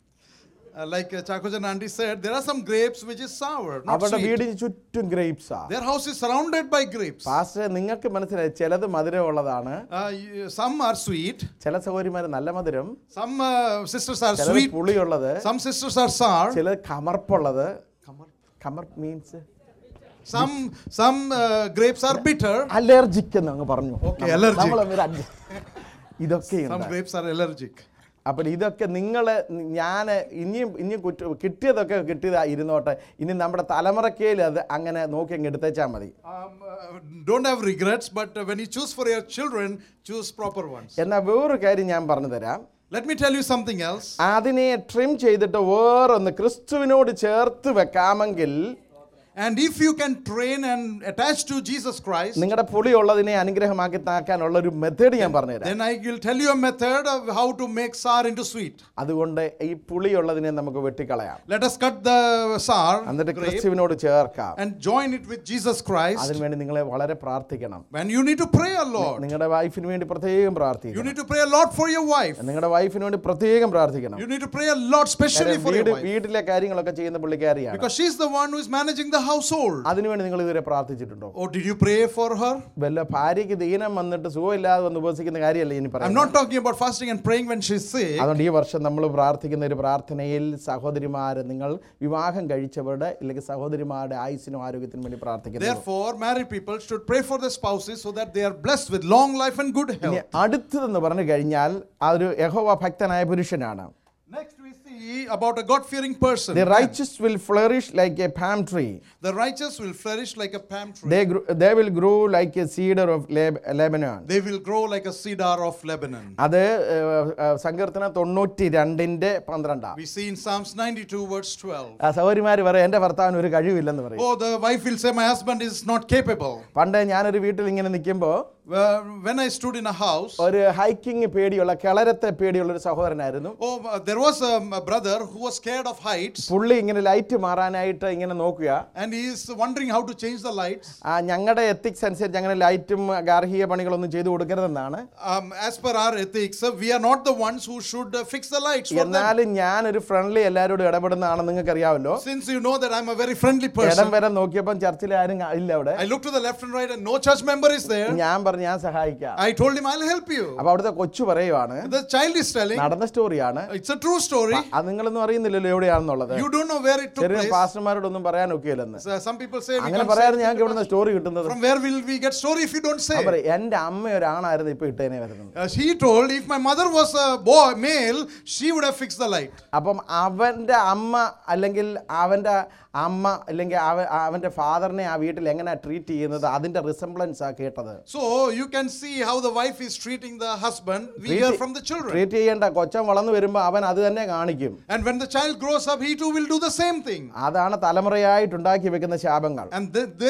Like Chakojan auntie said, there are some grapes which is sour, not അവരുടെ sweet. വീടിന് ചുറ്റും ഗ്രേപ്സാ. Their house is surrounded by grapes. Pastor നിങ്ങൾക്ക് മനസ്സിലായി ചിലത് മധുരമുള്ളതാണ്, Some are sweet. ചില സഹോദരിമാർ നല്ല മധുരം, Some sisters are ചിലത് sweet. പുളിയുള്ളത്, Some sisters are sour. ചിലത് കമർപ്പുള്ളത്. കമർ means Some grapes are bitter. Allergic എന്ന് അങ്ങ് പറഞ്ഞു. Okay, allergic. ഇതൊക്കെ Some grapes are allergic. അപ്പോൾ ഇതൊക്കെ നിങ്ങളെ ഞാൻ ഇനിയും കിട്ടിയതൊക്കെ ഇരുന്നോട്ടെ, ഇനി നമ്മുടെ തലമുറക്കയിൽ അത് അങ്ങനെ നോക്കി അങ്ങ് എടുത്തേച്ചാൽ മതി. Don't have regrets, but when you choose for your children, choose proper ones. എന്നാൽ വേറൊരു കാര്യം ഞാൻ പറഞ്ഞു തരാം. Let me tell you something else. അതിനെ ട്രിം ചെയ്തിട്ട് വേറൊന്ന് ക്രിസ്തുവിനോട് ചേർത്ത് വെക്കാമെങ്കിൽ, and if you can train and attach to Jesus Christ, നിങ്ങളുടെ പുളിയുള്ളതിനെ അനുഗ്രഹമാക്കി താക്കാനുള്ള ഒരു മെത്തേഡ് ഞാൻ പറഞ്ഞു തരാം. then I will tell you a method of how to make sour into sweet. അതുകൊണ്ട് ഈ പുളിയുള്ളതിനെ നമുക്ക് വെട്ടിക്കളയാം. Let us cut the sour എന്നിട്ട് grape ക്രിസ്തുവിനോട് ചേർക്കാം. and join it with Jesus Christ. അതിനുവേണ്ടി നിങ്ങളെ വളരെ പ്രാർത്ഥിക്കണം. And you need to pray a lot. നിങ്ങളുടെ വൈഫിന് വേണ്ടി പ്രത്യേകം You പ്രാർത്ഥിക്കണം. need to pray a lot for your wife. നിങ്ങളുടെ വൈഫിന് വേണ്ടി പ്രത്യേകം പ്രാർത്ഥിക്കണം. You need to pray a lot, especially for your wife, വീട്ടിലെ കാര്യങ്ങളൊക്കെ ചെയ്യുന്ന പുള്ളിക്കാരിയാണ്. because she is the one who is managing the household. അതിനുവേണ്ടി നിങ്ങൾ ഇതുവരെ പ്രാർത്ഥിച്ചിട്ടുണ്ടോ? Oh, did you pray for her? വല്ല ഭാര്യയ്ക്ക് ദീനം വന്നിട്ട് സുഖമില്ലാതെ വന്ന് ഉപവസിക്കുന്ന കാര്യമല്ല ഇനി I'm പറയാം. not talking about fasting and praying when she's sick. അതുകൊണ്ട് ഈ വർഷം നമ്മൾ പ്രാർത്ഥിക്കുന്ന ഒരു പ്രാർത്ഥനയിൽ സഹോദരിമാർ, നിങ്ങൾ വിവാഹം കഴിച്ചവരുടെ അല്ലെങ്കിൽ സഹോദരിമാരുടെ ആയുസ്സിനും ആരോഗ്യത്തിനും വേണ്ടി പ്രാർത്ഥിക്കുന്നു. Therefore, married people should pray for their spouses so that they are blessed with long life and good health. അടുത്തതെന്ന് പറഞ്ഞു കഴിഞ്ഞാൽ അതൊരു യഹോവ ഭക്തനായ പുരുഷനാണ്. Next we see about a God-fearing person. The righteous will flourish like a palm tree. The righteous will flourish like a palm tree. They will grow like a cedar of Lebanon. They will grow like a cedar of Lebanon. അത് സങ്കീർത്തനം 92:12. We see in Psalms 92 verse 12. സഹോദരിമാർ പറയും എൻ്റെ ഭർത്താവിന് ഒരു കഴിവില്ലെന്ന് പറയും. Oh, the wife will say my husband is not capable. പണ്ട് ഞാനൊരു വീട്ടിൽ ഇങ്ങനെ നിൽക്കുമ്പോൾ When I stood in a house, ഒരു ഹൈക്കിംഗ് പേടിയുള്ള കിളരത്തെ പേടിയുള്ള ഒരു സഹോദരനായിരുന്നു. there was a brother who was scared of heights. പുള്ളി ഇങ്ങനെ ലൈറ്റ് മാറാനായിട്ട് ഇങ്ങനെ നോക്കുക. And he is wondering how to change the lights. ഞങ്ങളുടെ എത്തിക്സ് അനുസരിച്ച് അങ്ങനെ ലൈറ്റും ഗാർഹിക പണികളൊന്നും ചെയ്തു കൊടുക്കരുതെന്നാണ്. As per our ethics, we are not the ones who should fix the lights for them. എന്നാലും ഞാനൊരു ഫ്രണ്ട്ലി എല്ലാവരോടും ഇടപെടുന്നതാണെന്ന് നിങ്ങൾക്ക് അറിയാമല്ലോ. Since you know that I am a very friendly person, ഇടം വരെ നോക്കിയപ്പോൾ ചർച്ചിൽ ആരും ഇല്ല അവിടെ. I looked to the left and right and no church member is there. ഞാൻ സഹായിക്കാം. I told him I'll help you. അപ്പൊ അവിടുത്തെ കൊച്ചു പറയുവാണ്, The child is telling, നടന്ന സ്റ്റോറിയാണ്, it's a true story. അത് നിങ്ങളൊന്നും അറിയുന്നില്ലല്ലോ എവിടെയാണെന്നുള്ളത്. You don't know where it took place. പാസ്റ്റർമാരോടൊന്നും പറയാൻ ഒക്കെയില്ലെന്ന്. Some people say അങ്ങനെ പറയാൻ ഞങ്ങൾക്ക് ഇവിടുന്ന് സ്റ്റോറി കിട്ടുന്നത്. From where will we get story if you don't say? എന്റെ അമ്മ ഒരാണായിരുന്നു ഇപ്പൊ ഇട്ടേനെ വരുന്നത്. He told if my mother was a boy male, she would have fixed the light. അപ്പം അവന്റെ അമ്മ അല്ലെങ്കിൽ അവന്റെ അമ്മ അല്ലെങ്കിൽ അവന്റെ ഫാദറിനെ ആ വീട്ടിൽ എങ്ങനെ ട്രീറ്റ് ചെയ്യുന്നത് അതിന്റെ റിസംബ്ലൻസ് ആ കേട്ടത്. So you can see how the wife is treating the husband. We hear from the children. Treat ചെയ്യേണ്ട കൊച്ചൻ വളർന്നു വരുമ്പോൾ അവൻ അത് തന്നെ കാണിക്കും. And when the child grows up, he too will do the same thing. അതാണ് തലമുറയായിട്ട് ഉണ്ടാക്കി വെക്കുന്ന ശാപങ്ങൾ. And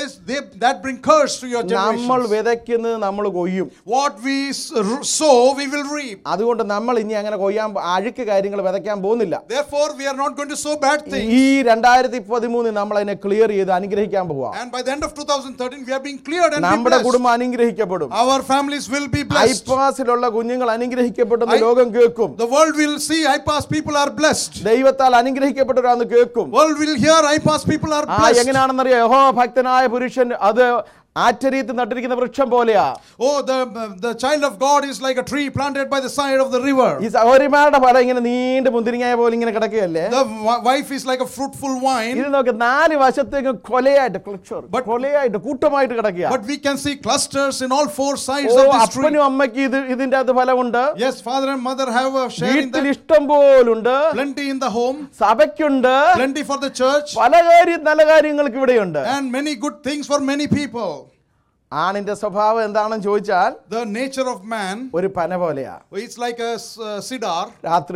that bring curse to your generation. നമ്മൾ വിതയ്ക്കുന്നത് നമ്മൾ കൊയ്യും. What we sow, we will reap. അതുകൊണ്ട് നമ്മൾ ഇനി അങ്ങനെ കൊയ്യാൻ അഴുക്ക് കാര്യങ്ങൾ വിതയ്ക്കാൻ പോകുന്നില്ല. Therefore we are not going to sow bad things. ഈ 2013 നമ്മൾ അതിനെ ക്ലിയർ ചെയ്ത് അനുഗ്രഹിക്കാൻ പോവാ. And by the end of 2013 we are being cleared and നമ്മുടെ കുടുംബം അനുഗ്രഹിക്കപ്പെടും. Our families will be blessed. ഐപാസിലുള്ള കുഞ്ഞുങ്ങൾ അനുഗ്രഹിക്കപ്പെടുന്ന ലോകം കേൾക്കും. The world will see IPAS people are blessed. ദൈവത്താൽ അനുഗ്രഹിക്കപ്പെട്ടവരാണെന്ന് കേൾക്കും. World will hear IPAS people are blessed. എങ്ങനെയാണെന്നറിയോ? യഹോവ ഭക്തനായ പുരുഷൻ അത് ആറ്റരീത്ത് നട്ടിരിക്കുന്ന വൃക്ഷം പോലെയാ. Oh, the child of God is like a tree planted by the side of the river. ഈ സഹോദരിമാരുടെ ഫലം ഇങ്ങനെ നീണ്ട് മുന്തിരിങ്ങായ പോലെ ഇങ്ങനെ കിടക്കുകയല്ലേ. The wife is like a fruitful vine. ഇത് നോക്ക്, നാല് വശത്തേക്കും കൊലയായിട്ട് കൊലയായിട്ട് കൂട്ടമായിട്ട് കിടക്കുക. But we can see clusters in all four sides of this tree. അപ്പനും അമ്മയ്ക്ക് ഇതിന്റെ അകത്ത് ഫലമുണ്ട്. Yes, father and mother have a share in that. വീട്ടിൽ ഇഷ്ടം പോലുണ്ട്. Plenty in the home. സഭയ്ക്കുണ്ട്. Plenty for the church. പല നല്ല കാര്യങ്ങൾക്ക് ഇവിടെയുണ്ട്. And many good things for many people. ആണിന്റെ സ്വഭാവം എന്താണെന്ന് ചോദിച്ചാൽ the nature of man ഒരു പന പോലെയാ. It's like a cedar. രാത്രി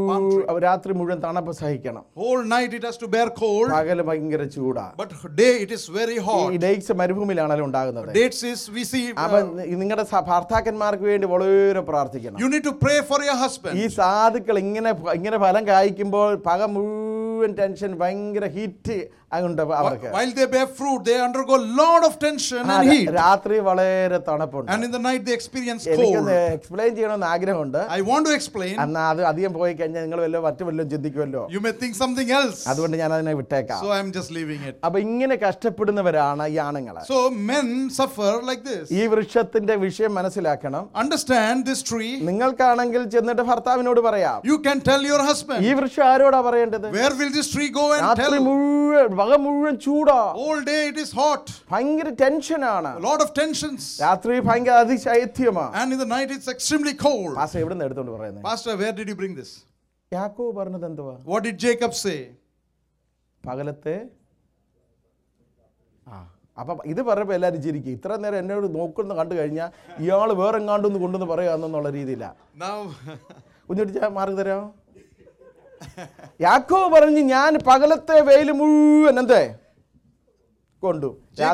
മുഴുവൻ തണുപ്പ് സഹിക്കണം. Whole night it has to bear cold. പകല് ഭയങ്കര ചൂടാ. But day it is very hot. ഈ ഡേറ്റ്സ് മരുഭൂമിയിലാണല്ലോ ഉണ്ടാകുന്നത്. Dates is we see. അപ്പോൾ നിങ്ങളുടെ ഭർത്താക്കന്മാർക്ക് വേണ്ടി വളരെ പ്രാർത്ഥിക്കണം. You need to pray for your husband. ഈ സാധുക്കൾ ഇങ്ങനെ ഫലം കായ്ക്കുമ്പോൾ പക മുഴുവൻ ടെൻഷൻ, ഭയങ്കര ഹീറ്റ് ഉണ്ട് അവർക്ക്. While they bear fruit, they undergo lot of tension and heat. രാത്രി വളരെ തണുപ്പുണ്ട്. And in the night they experience cold. എനിക്ക് എക്സ്പ്ലെയിൻ ചെയ്യണമെന്ന് ആഗ്രഹമുണ്ട്. I want to explain. എന്നാ അത് അധികം പോയി കഴിഞ്ഞാൽ നിങ്ങൾ വല്ലതും ചിന്തിക്കുമല്ലോ. You may think something else. അതുകൊണ്ട് ഞാൻ അതിനെ വിട്ടേക്കാം. So I am just leaving it. അപ്പൊ ഇങ്ങനെ കഷ്ടപ്പെടുന്നവരാണ് ഈ ആണുങ്ങൾ. So men suffer like this. ഈ വൃക്ഷത്തിന്റെ വിഷയം മനസ്സിലാക്കണം. Understand this tree. നിങ്ങൾക്കാണെങ്കിൽ ചെന്നിട്ട് ഭർത്താവിനോട് പറയാം. You can tell your husband. ഈ വൃക്ഷം ആരോടാ പറയേണ്ടത്? Where will will this tree go and രാത്രി tell? മുഴുവൻ പകൽ മുഴുവൻ ചൂടാ, All day it is hot. ഭയങ്കര ടെൻഷനാണ്, A lot of tensions. രാത്രി ഭയങ്കര അതിശൈത്യമാ. And in the night it's extremely cold. Pastor എവിടെ നിന്ന് എടുത്തോണ്ട് പറയുന്നത്? Pastor, where did you bring this? യാക്കോബ് പറഞ്ഞത് എന്തുവാ? What did Jacob say? പകലത്തെ അപ്പം ഇത് പറയുമ്പോൾ എല്ലാവരും ചിരിക്കും. ഇത്ര നേരം എന്നോട് നോക്കുന്ന കണ്ടു കഴിഞ്ഞാൽ ഇയാൾ വേറെ എങ്ങാണ്ടൊന്ന് കൊണ്ടുവന്ന് പറയാമെന്നുള്ള രീതിയിലാണ്. Now കുഞ്ഞിട്ട് മാറി തരാം. യാക്കോബ് പറഞ്ഞു ഞാൻ പകലത്തെ വെയിൽ മുഴുവൻ എന്തേ കൊണ്ടു,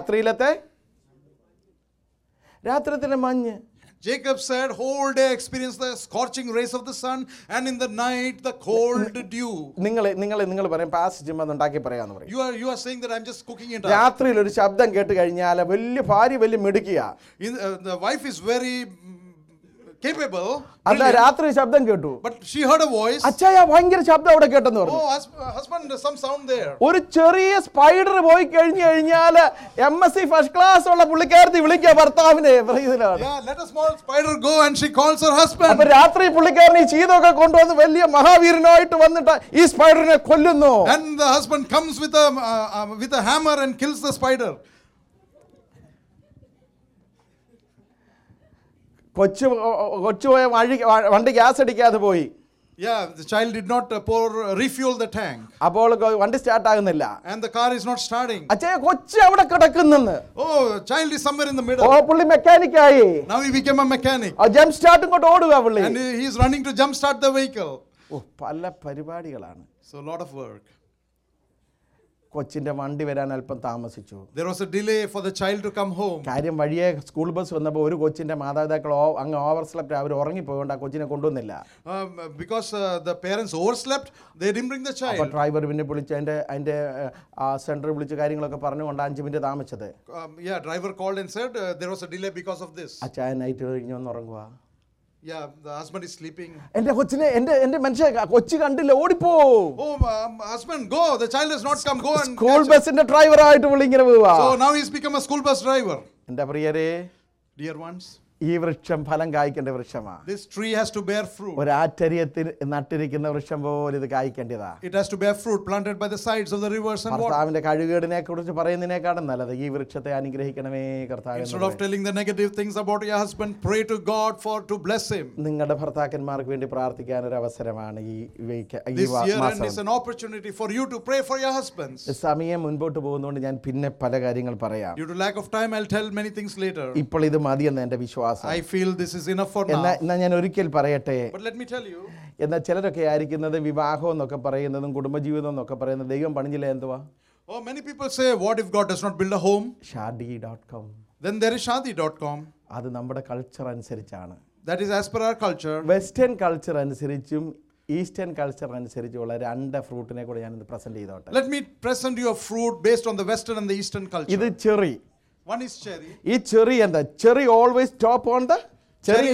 രാത്രിയിലെ മഞ്ഞ്. Jacob said, whole day experience the scorching rays of the sun, and in the night the cold dew. നിങ്ങൾ പറയും പാസ് ചുമ്മാ ഉണ്ടാക്കി പറയാന്ന് പറയും. You are saying that I'm just cooking it up. രാത്രിയിൽ ഒരു ശബ്ദം കേട്ട് കഴിഞ്ഞാൽ ഭാര്യ മിടുക്കിയാ. The wife is very capable. അല്ല, രാത്രി ശബ്ദം കേട്ടു. But she heard a voice. അച്ഛാ ഭയങ്കര ശബ്ദം അവിടെ കേട്ടെന്ന് പറഞ്ഞു. Oh, husband, there's some sound there. ഒരു ചെറിയ സ്പൈഡർ പോയി കഴിഞ്ഞാൽ MSc ഫസ്റ്റ് ക്ലാസ് ഉള്ള പുള്ളിക്കാരത്തി വിളിക്കുക ഭർത്താവിനെ. Yeah, let a small spider go and she calls her husband. അപ്പൊ രാത്രി പുള്ളിക്കാരൻ ഈ ചീതൊക്കെ കൊണ്ടുവന്ന് വലിയ മഹാവീരനായിട്ട് വന്നിട്ട് ഈ സ്പൈഡറിനെ കൊല്ലുന്നു. And the husband comes with a hammer and kills the spider. കൊച്ചു പോയ വണ്ടി ഗ്യാസ് അടിക്കാതെ പോയി. Yeah, the child did not refuel the tank. അപ്പോൾ വണ്ടി സ്റ്റാർട്ട് ആകുന്നില്ല. And the car is not starting. അച്ഛാ കൊച്ചു അവിടെ കിടക്കുന്നെന്ന്. Oh, child is somewhere in the middle. പുള്ളി മെക്കാനിക്കായി. Now he became a mechanic. Jump start ഇങ്ങോട്ട് ഓടുക പുള്ളി. And he is running to jump start the vehicle. പല പരിപാടികളാണ്. So a lot of work. കൊച്ചിന്റെ വണ്ടി വരാൻ അല്പം താമസിച്ചു. There was a delay for the child to come home. കാര്യം വഴിയെ സ്കൂൾ ബസ് വന്നപ്പോൾ ഒരു കൊച്ചിന്റെ മാതാപിതാക്കൾ അങ്ങ് ഓവർ സ്ലെപ്റ്റ്, അവർ ഉറങ്ങിപ്പോയോണ്ട് ആ കൊച്ചിനെ കൊണ്ടുവന്നില്ല. Because the parents overslept, they didn't bring the child. അപ്പോൾ ഡ്രൈവർ പിന്നെ വിളിച്ച് അതിന്റെ സെന്ററിൽ വിളിച്ച് കാര്യങ്ങളൊക്കെ പറഞ്ഞുകൊണ്ട് 5 മിനിറ്റ് താമസിച്ചത്. Yeah, driver called and said there was a delay because of this. അച്ഛാ നൈറ്റ് കഴിഞ്ഞ് ഒന്ന് ഉറങ്ങുക. Yeah, the husband is sleeping. എന്റെ കൊച്ചിനെ എന്റെ മനുഷ്യ കൊച്ചു കണ്ടില്ല, ഓടിപ്പോ. Oh, husband, go. The child has not come. Go and school ബസിന്റെ ഡ്രൈവർ ആയിട്ട് പുള്ളി ഇങ്ങനെ പോവാ. So now he's become a school bus driver. എന്റെ പ്രിയരെ, dear ones, ഈ വൃക്ഷം ഫലം കായ്ക്കേണ്ട വൃക്ഷമാണ്. This tree has to bear fruit. ഒരാറ്റരിയത്തിൽ നട്ടിരിക്കുന്ന വൃക്ഷം പോലെ ഇത് കായ്ക്കേണ്ടതാ. It has to bear fruit planted by the sides of the rivers and water. കർത്താവിന്റെ കഴുകേടിനെ കുറിച്ച് പറയുന്നതിനേക്കാളും നല്ലത് ഈ വൃക്ഷത്തെ അനുഗ്രഹിക്കണമേ കർത്താവേ. Instead of telling the negative things about your husband, pray to God to bless him. നിങ്ങളുടെ ഭർത്താക്കന്മാർക്ക് വേണ്ടി പ്രാർത്ഥിക്കാൻ ഒരു അവസരമാണ് ഈ This year end is an opportunity for you to pray for your husbands. സമയം മുൻപോട്ട് പോകുന്നതുകൊണ്ട് ഞാൻ പിന്നെ പല കാര്യങ്ങൾ പറയാം. Due to lack of time, I'll tell many things later. ഇപ്പോൾ ഇത് മതിയെന്ന് എന്റെ വിശ്വാസം. I feel this is enough for now. എന്നാ ഞാൻ ഒരിക്കൽ പറയട്ടെ. But let me tell you. എന്നാൽ ചിലരൊക്കെ ആയിരിക്കുന്നത് വിവാഹം എന്നൊക്കെ പറയുന്നതും കുടുംബജീവിതം എന്നൊക്കെ പറയുന്നത് ദൈവം പണിഞ്ഞില്ല എന്തുവാ? Oh, many people say, what if God does not build a home? shadi.com. Then there is shadi.com. അത് നമ്മുടെ കൾച്ചർ അനുസരിച്ചാണ്. That is as per our culture. Western culture അനുസരിച്ചും ഈസ്റ്റേൺ കൾച്ചർ അനുസരിച്ചുള്ള രണ്ട് ഫ്രൂട്ടിനെ കൂടെ ഞാൻ പ്രസന്റ് ചെയ്തോട്ടെ. Let me present you a fruit based on the western and the eastern culture. ഇത് ചെറി. One is cherry. ഈ ചെറി എന്താ? Cherry always top on the cherry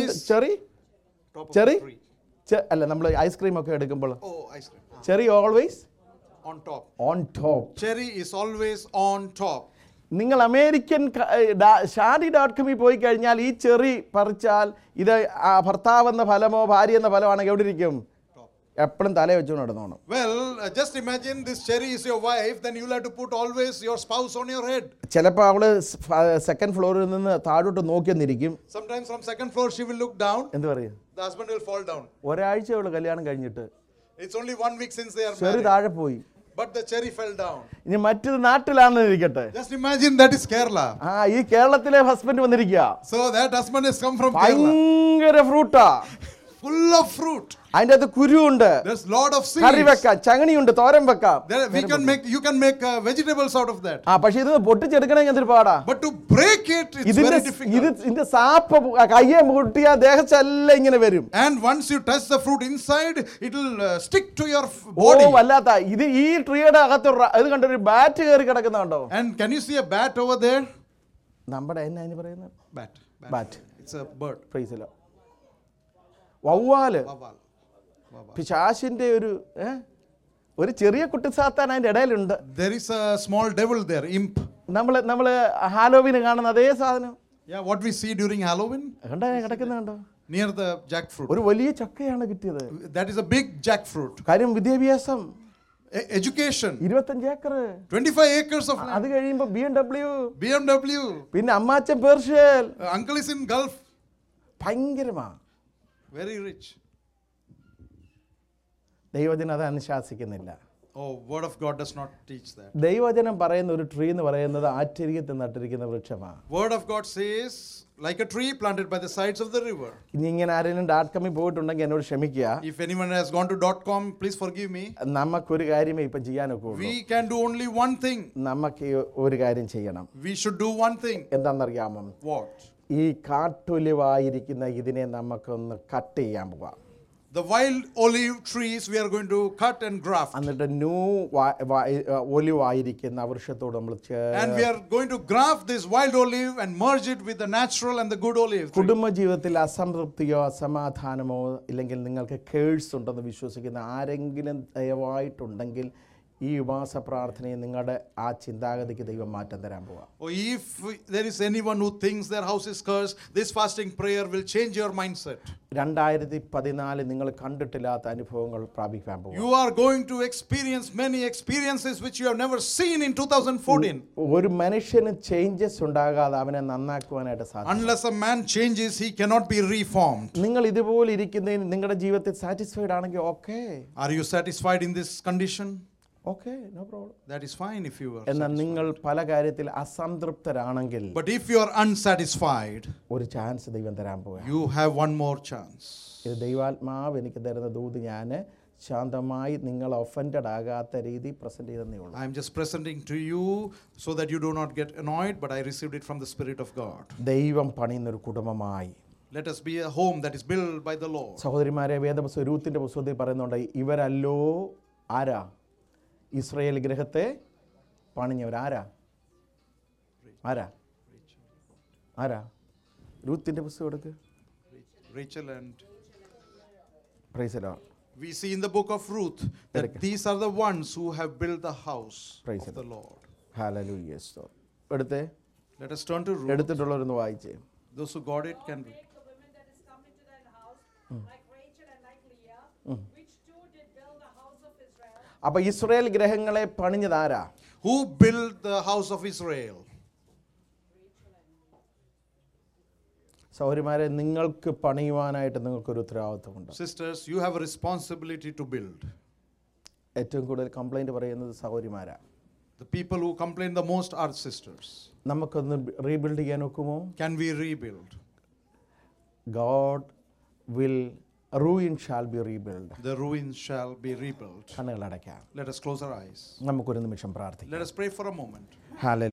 അല്ല, നമ്മൾ ഐസ്ക്രീം ഒക്കെ എടുക്കുമ്പോൾ cherry always on top. Cherry is always on top. നിങ്ങൾ അമേരിക്കൻ shadi.com പോയി കഴിഞ്ഞാൽ ഈ ചെറി പറിച്ചാൽ ഇത് ഭർത്താവെന്ന ഫലമോ ഭാര്യ എന്ന ഫലമാണെങ്കിൽ എവിടെ ഇരിക്കും? എപ്പോഴും തല വെച്ചുകൊണ്ട് നടന്നോണം. Well, just imagine this cherry is your wife, then you'll have to put always your spouse on your head. ചിലപ്പോൾ അവള് സെക്കൻഡ് ഫ്ലോറിൽ നിന്ന് താഴോട്ട് നോക്കിയെന്നിരിക്കും. Sometimes from second floor she will look down. എന്ത് പറയും? The husband will fall down. ഒരാഴ്ച അവള് കല്യാണം കഴിഞ്ഞിട്ട് It's only 1 week since they are cherry married. താഴെ പോയി. But the cherry fell down. ഇനി മറ്റൊരു നാട്ടിലാണെന്ന് ഇരിക്കട്ടെ. Just imagine that is Kerala. ഈ കേരളത്തിലെ ഹസ്ബൻഡ് വന്നിരിക്കുക. So that husband has come from Kerala. ഭയങ്കര ഫ്രൂട്ടാ. Full of fruit. അതിന്റെ അകത്ത് കുരുണ്ട്. There's lot of seeds. കറി വെക്കാം, ചങ്ങണിയുണ്ട്, തോരൻ വെക്കാം. You can make vegetables out of that. പക്ഷെ ഇത് പൊട്ടിച്ചെടുക്കണമെങ്കിൽ എന്തൊരു പാടാ. But to break it, it's very difficult. ഇതിന്റെ സാപ്പ് കയ്യെ മുട്ടിയാ ദേഹത്തെല്ലാം ഇങ്ങനെ വരും. And once you touch the fruit inside, it will stick to your body. വല്ലാത്ത ഇത് ഈ ട്രീയുടെ അകത്ത് ഇത് കണ്ടൊരു ബാറ്റ് കയറി കിടക്കുന്നുണ്ടോ? And can you see a bat over there? നമ്മുടെ എന്നാ അതിന് പറയുന്നത്? ബാറ്റ്. It's a bird. ഫ്രീസിലോ വവ്വാല്. പിശാചിന്റെ ഒരു ചെറിയ കുട്ടി സാത്താൻ അതിന്റെ ഇടയിലുണ്ട്. There is a small devil there, imp. നമ്മള് ഹാലോവീന് കാണുന്ന അതേ സാധനം. Yeah, what we see during Halloween. കിടക്കുന്നുണ്ടോ? Near the jackfruit. ഒരു വലിയ ചക്കയാണ് കിട്ടിയത്. That is a big jackfruit. കാര്യം വിദ്യാഭ്യാസം. Education. 25 acre, 25 acres of land. അത് കഴിയുമ്പോൾ BMW, BMW. പിന്നെ അമ്മാച്ചൻ പേർഷ്യൽ, Uncle is in Gulf. ഭയങ്കരമാ. Very rich. ദൈവജനം അത് അനുശാസിക്കുന്നില്ല. Oh, word of God does not teach that. ദൈവജനം പറയുന്ന ഒരു ട്രീ എന്ന് പറയുന്നത് ആറ്റരികത്ത് നട്ടിരിക്കുന്ന വൃക്ഷമാണ്. Word of God says, like a tree planted by the sides of the river. ഇനി ഇങ്ങനെ ആരെങ്കിലും .comൽ പോയിട്ടുണ്ടെങ്കിൽ എന്നോട് ക്ഷമിക്കുക. If anyone has gone to .com, please forgive me. നമുക്കൊരു കാര്യമേ ഇപ്പം ചെയ്യാനൊക്കെ ഉള്ളൂ. We can do only one thing. നമുക്ക് ഒരു കാര്യം ചെയ്യണം. We should do one thing. എന്താണെന്നറിയാമോ? What? ഈ കാട്ടൊലിവായിരിക്കുന്ന ഇതിനെ നമുക്കൊന്ന് കട്ട് ചെയ്യാൻ പോവാം. The wild olive trees we are going to cut and graft. എന്നിട്ട് ന്യൂ ഒലിവ് ആയിരിക്കുന്ന വൃക്ഷത്തോട് നമ്മൾ And we are going to graft this wild olive and merge it with the natural and the good olive tree. കുടുംബജീവിതത്തിൽ അസംതൃപ്തിയോ അസമാധാനമോ ഇല്ലെങ്കിൽ നിങ്ങൾക്ക് കേഴ്സ് ഉണ്ടെന്ന് വിശ്വസിക്കുന്ന ആരെങ്കിലും ദയവായിട്ടുണ്ടെങ്കിൽ ഈ ഉപവാസ പ്രാർത്ഥനയെ നിങ്ങളുടെ ആ ചിന്താഗതിക്ക് ദൈവം മാറ്റം തരാൻ പോവാം. Or if there is anyone who thinks their house is cursed, this fasting prayer will change your mindset. 2014 നിങ്ങൾ കണ്ടിട്ടില്ലാത്ത അനുഭവങ്ങൾ പ്രാപിക്കാൻ പോകും. You are going to experience many experiences which you have never seen in 2014. ഒരു മനുഷ്യന് ചേഞ്ചസ് ഉണ്ടാകാതെ അവനെ നന്നാക്കുവാനായിട്ട് സാധിക്കും. Unless a man changes, he cannot be reformed. നിങ്ങൾ ഇതുപോലെ ഇരിക്കുന്നതിന് നിങ്ങളുടെ ജീവിതത്തിൽ സാറ്റിസ്ഫൈഡ് ആണെങ്കിൽ okay. Are you satisfied in this condition? Okay, no problem. That is fine if you are. എന്നാൽ നിങ്ങൾ പല കാര്യത്തിൽ അസംതൃപ്തരാണെങ്കിൽ But if you are unsatisfied, ഒരു ചാൻസ് ദൈവം തരാൻ പോവുക. you have one more chance. ഇത് ദൈവാത്മാവ് എനിക്ക് തരുന്ന ദൂത് ഞാൻ ശാന്തമായി നിങ്ങൾ ഒഫൻഡഡ് ആകാത്ത രീതി പ്രസന്റ് ചെയ്തേ ഉള്ളൂ. I am just presenting to you so that you do not get annoyed, but I received it from the Spirit of God. ദൈവം പണിയുന്ന ഒരു കുടുംബമായി. Let us be a home that is built by the Lord. സഹോദരിമാരെ, വേദപുസ്തകം രൂത്തിന്റെ പുസ്തകത്തിൽ പറയുന്നുണ്ട്, ഇവരല്ലോ ആരാ ഇസ്രായേൽ ഗൃഹത്തെ പണിഞ്ഞവർ. ആരാ ആരാ ആരാ രൂത്തിന്റെ പുസ്തകം എടുക്ക്. Rachel and praise the Lord. we see in the book of Ruth that these are the ones who have built the house of the Lord. Hallelujah. എടുത്തേ, Let us turn to Ruth. എടുത്തിട്ടുള്ളവരൊന്ന് വായിച്ചേ. Those who got it can read. The women that is come into thine house, like Rachel and like Leah, which two did build the house of Israel. അപ്പൊ ഇസ്രായേൽ ഗ്രഹങ്ങളെ പണിഞ്ഞതാരാ? Who built the house of Israel? സഹോദരിമാരെ, നിങ്ങൾക്ക് പണിയുവാനായിട്ട് നിങ്ങൾക്കൊരു ഉത്തരവാദിത്വമുണ്ട്. Sisters, you have a responsibility to build. ഏറ്റവും കൂടുതൽ കംപ്ലൈന്റ് പറയുന്നത് സഹോദരിമാരാ. The people who complain the most are sisters. നമുക്കൊന്ന് റീബിൽഡ് ചെയ്യാൻ ഒക്കുമോ? Can we rebuild? God will ruin shall be rebuilt. The ruins shall be rebuilt. കണ്ണുകൾ അടയ്ക്കാം. Let us close our eyes. നമുക്കൊരു നിമിഷം പ്രാർത്ഥിക്കാം. Let us pray for a moment. Hallelujah.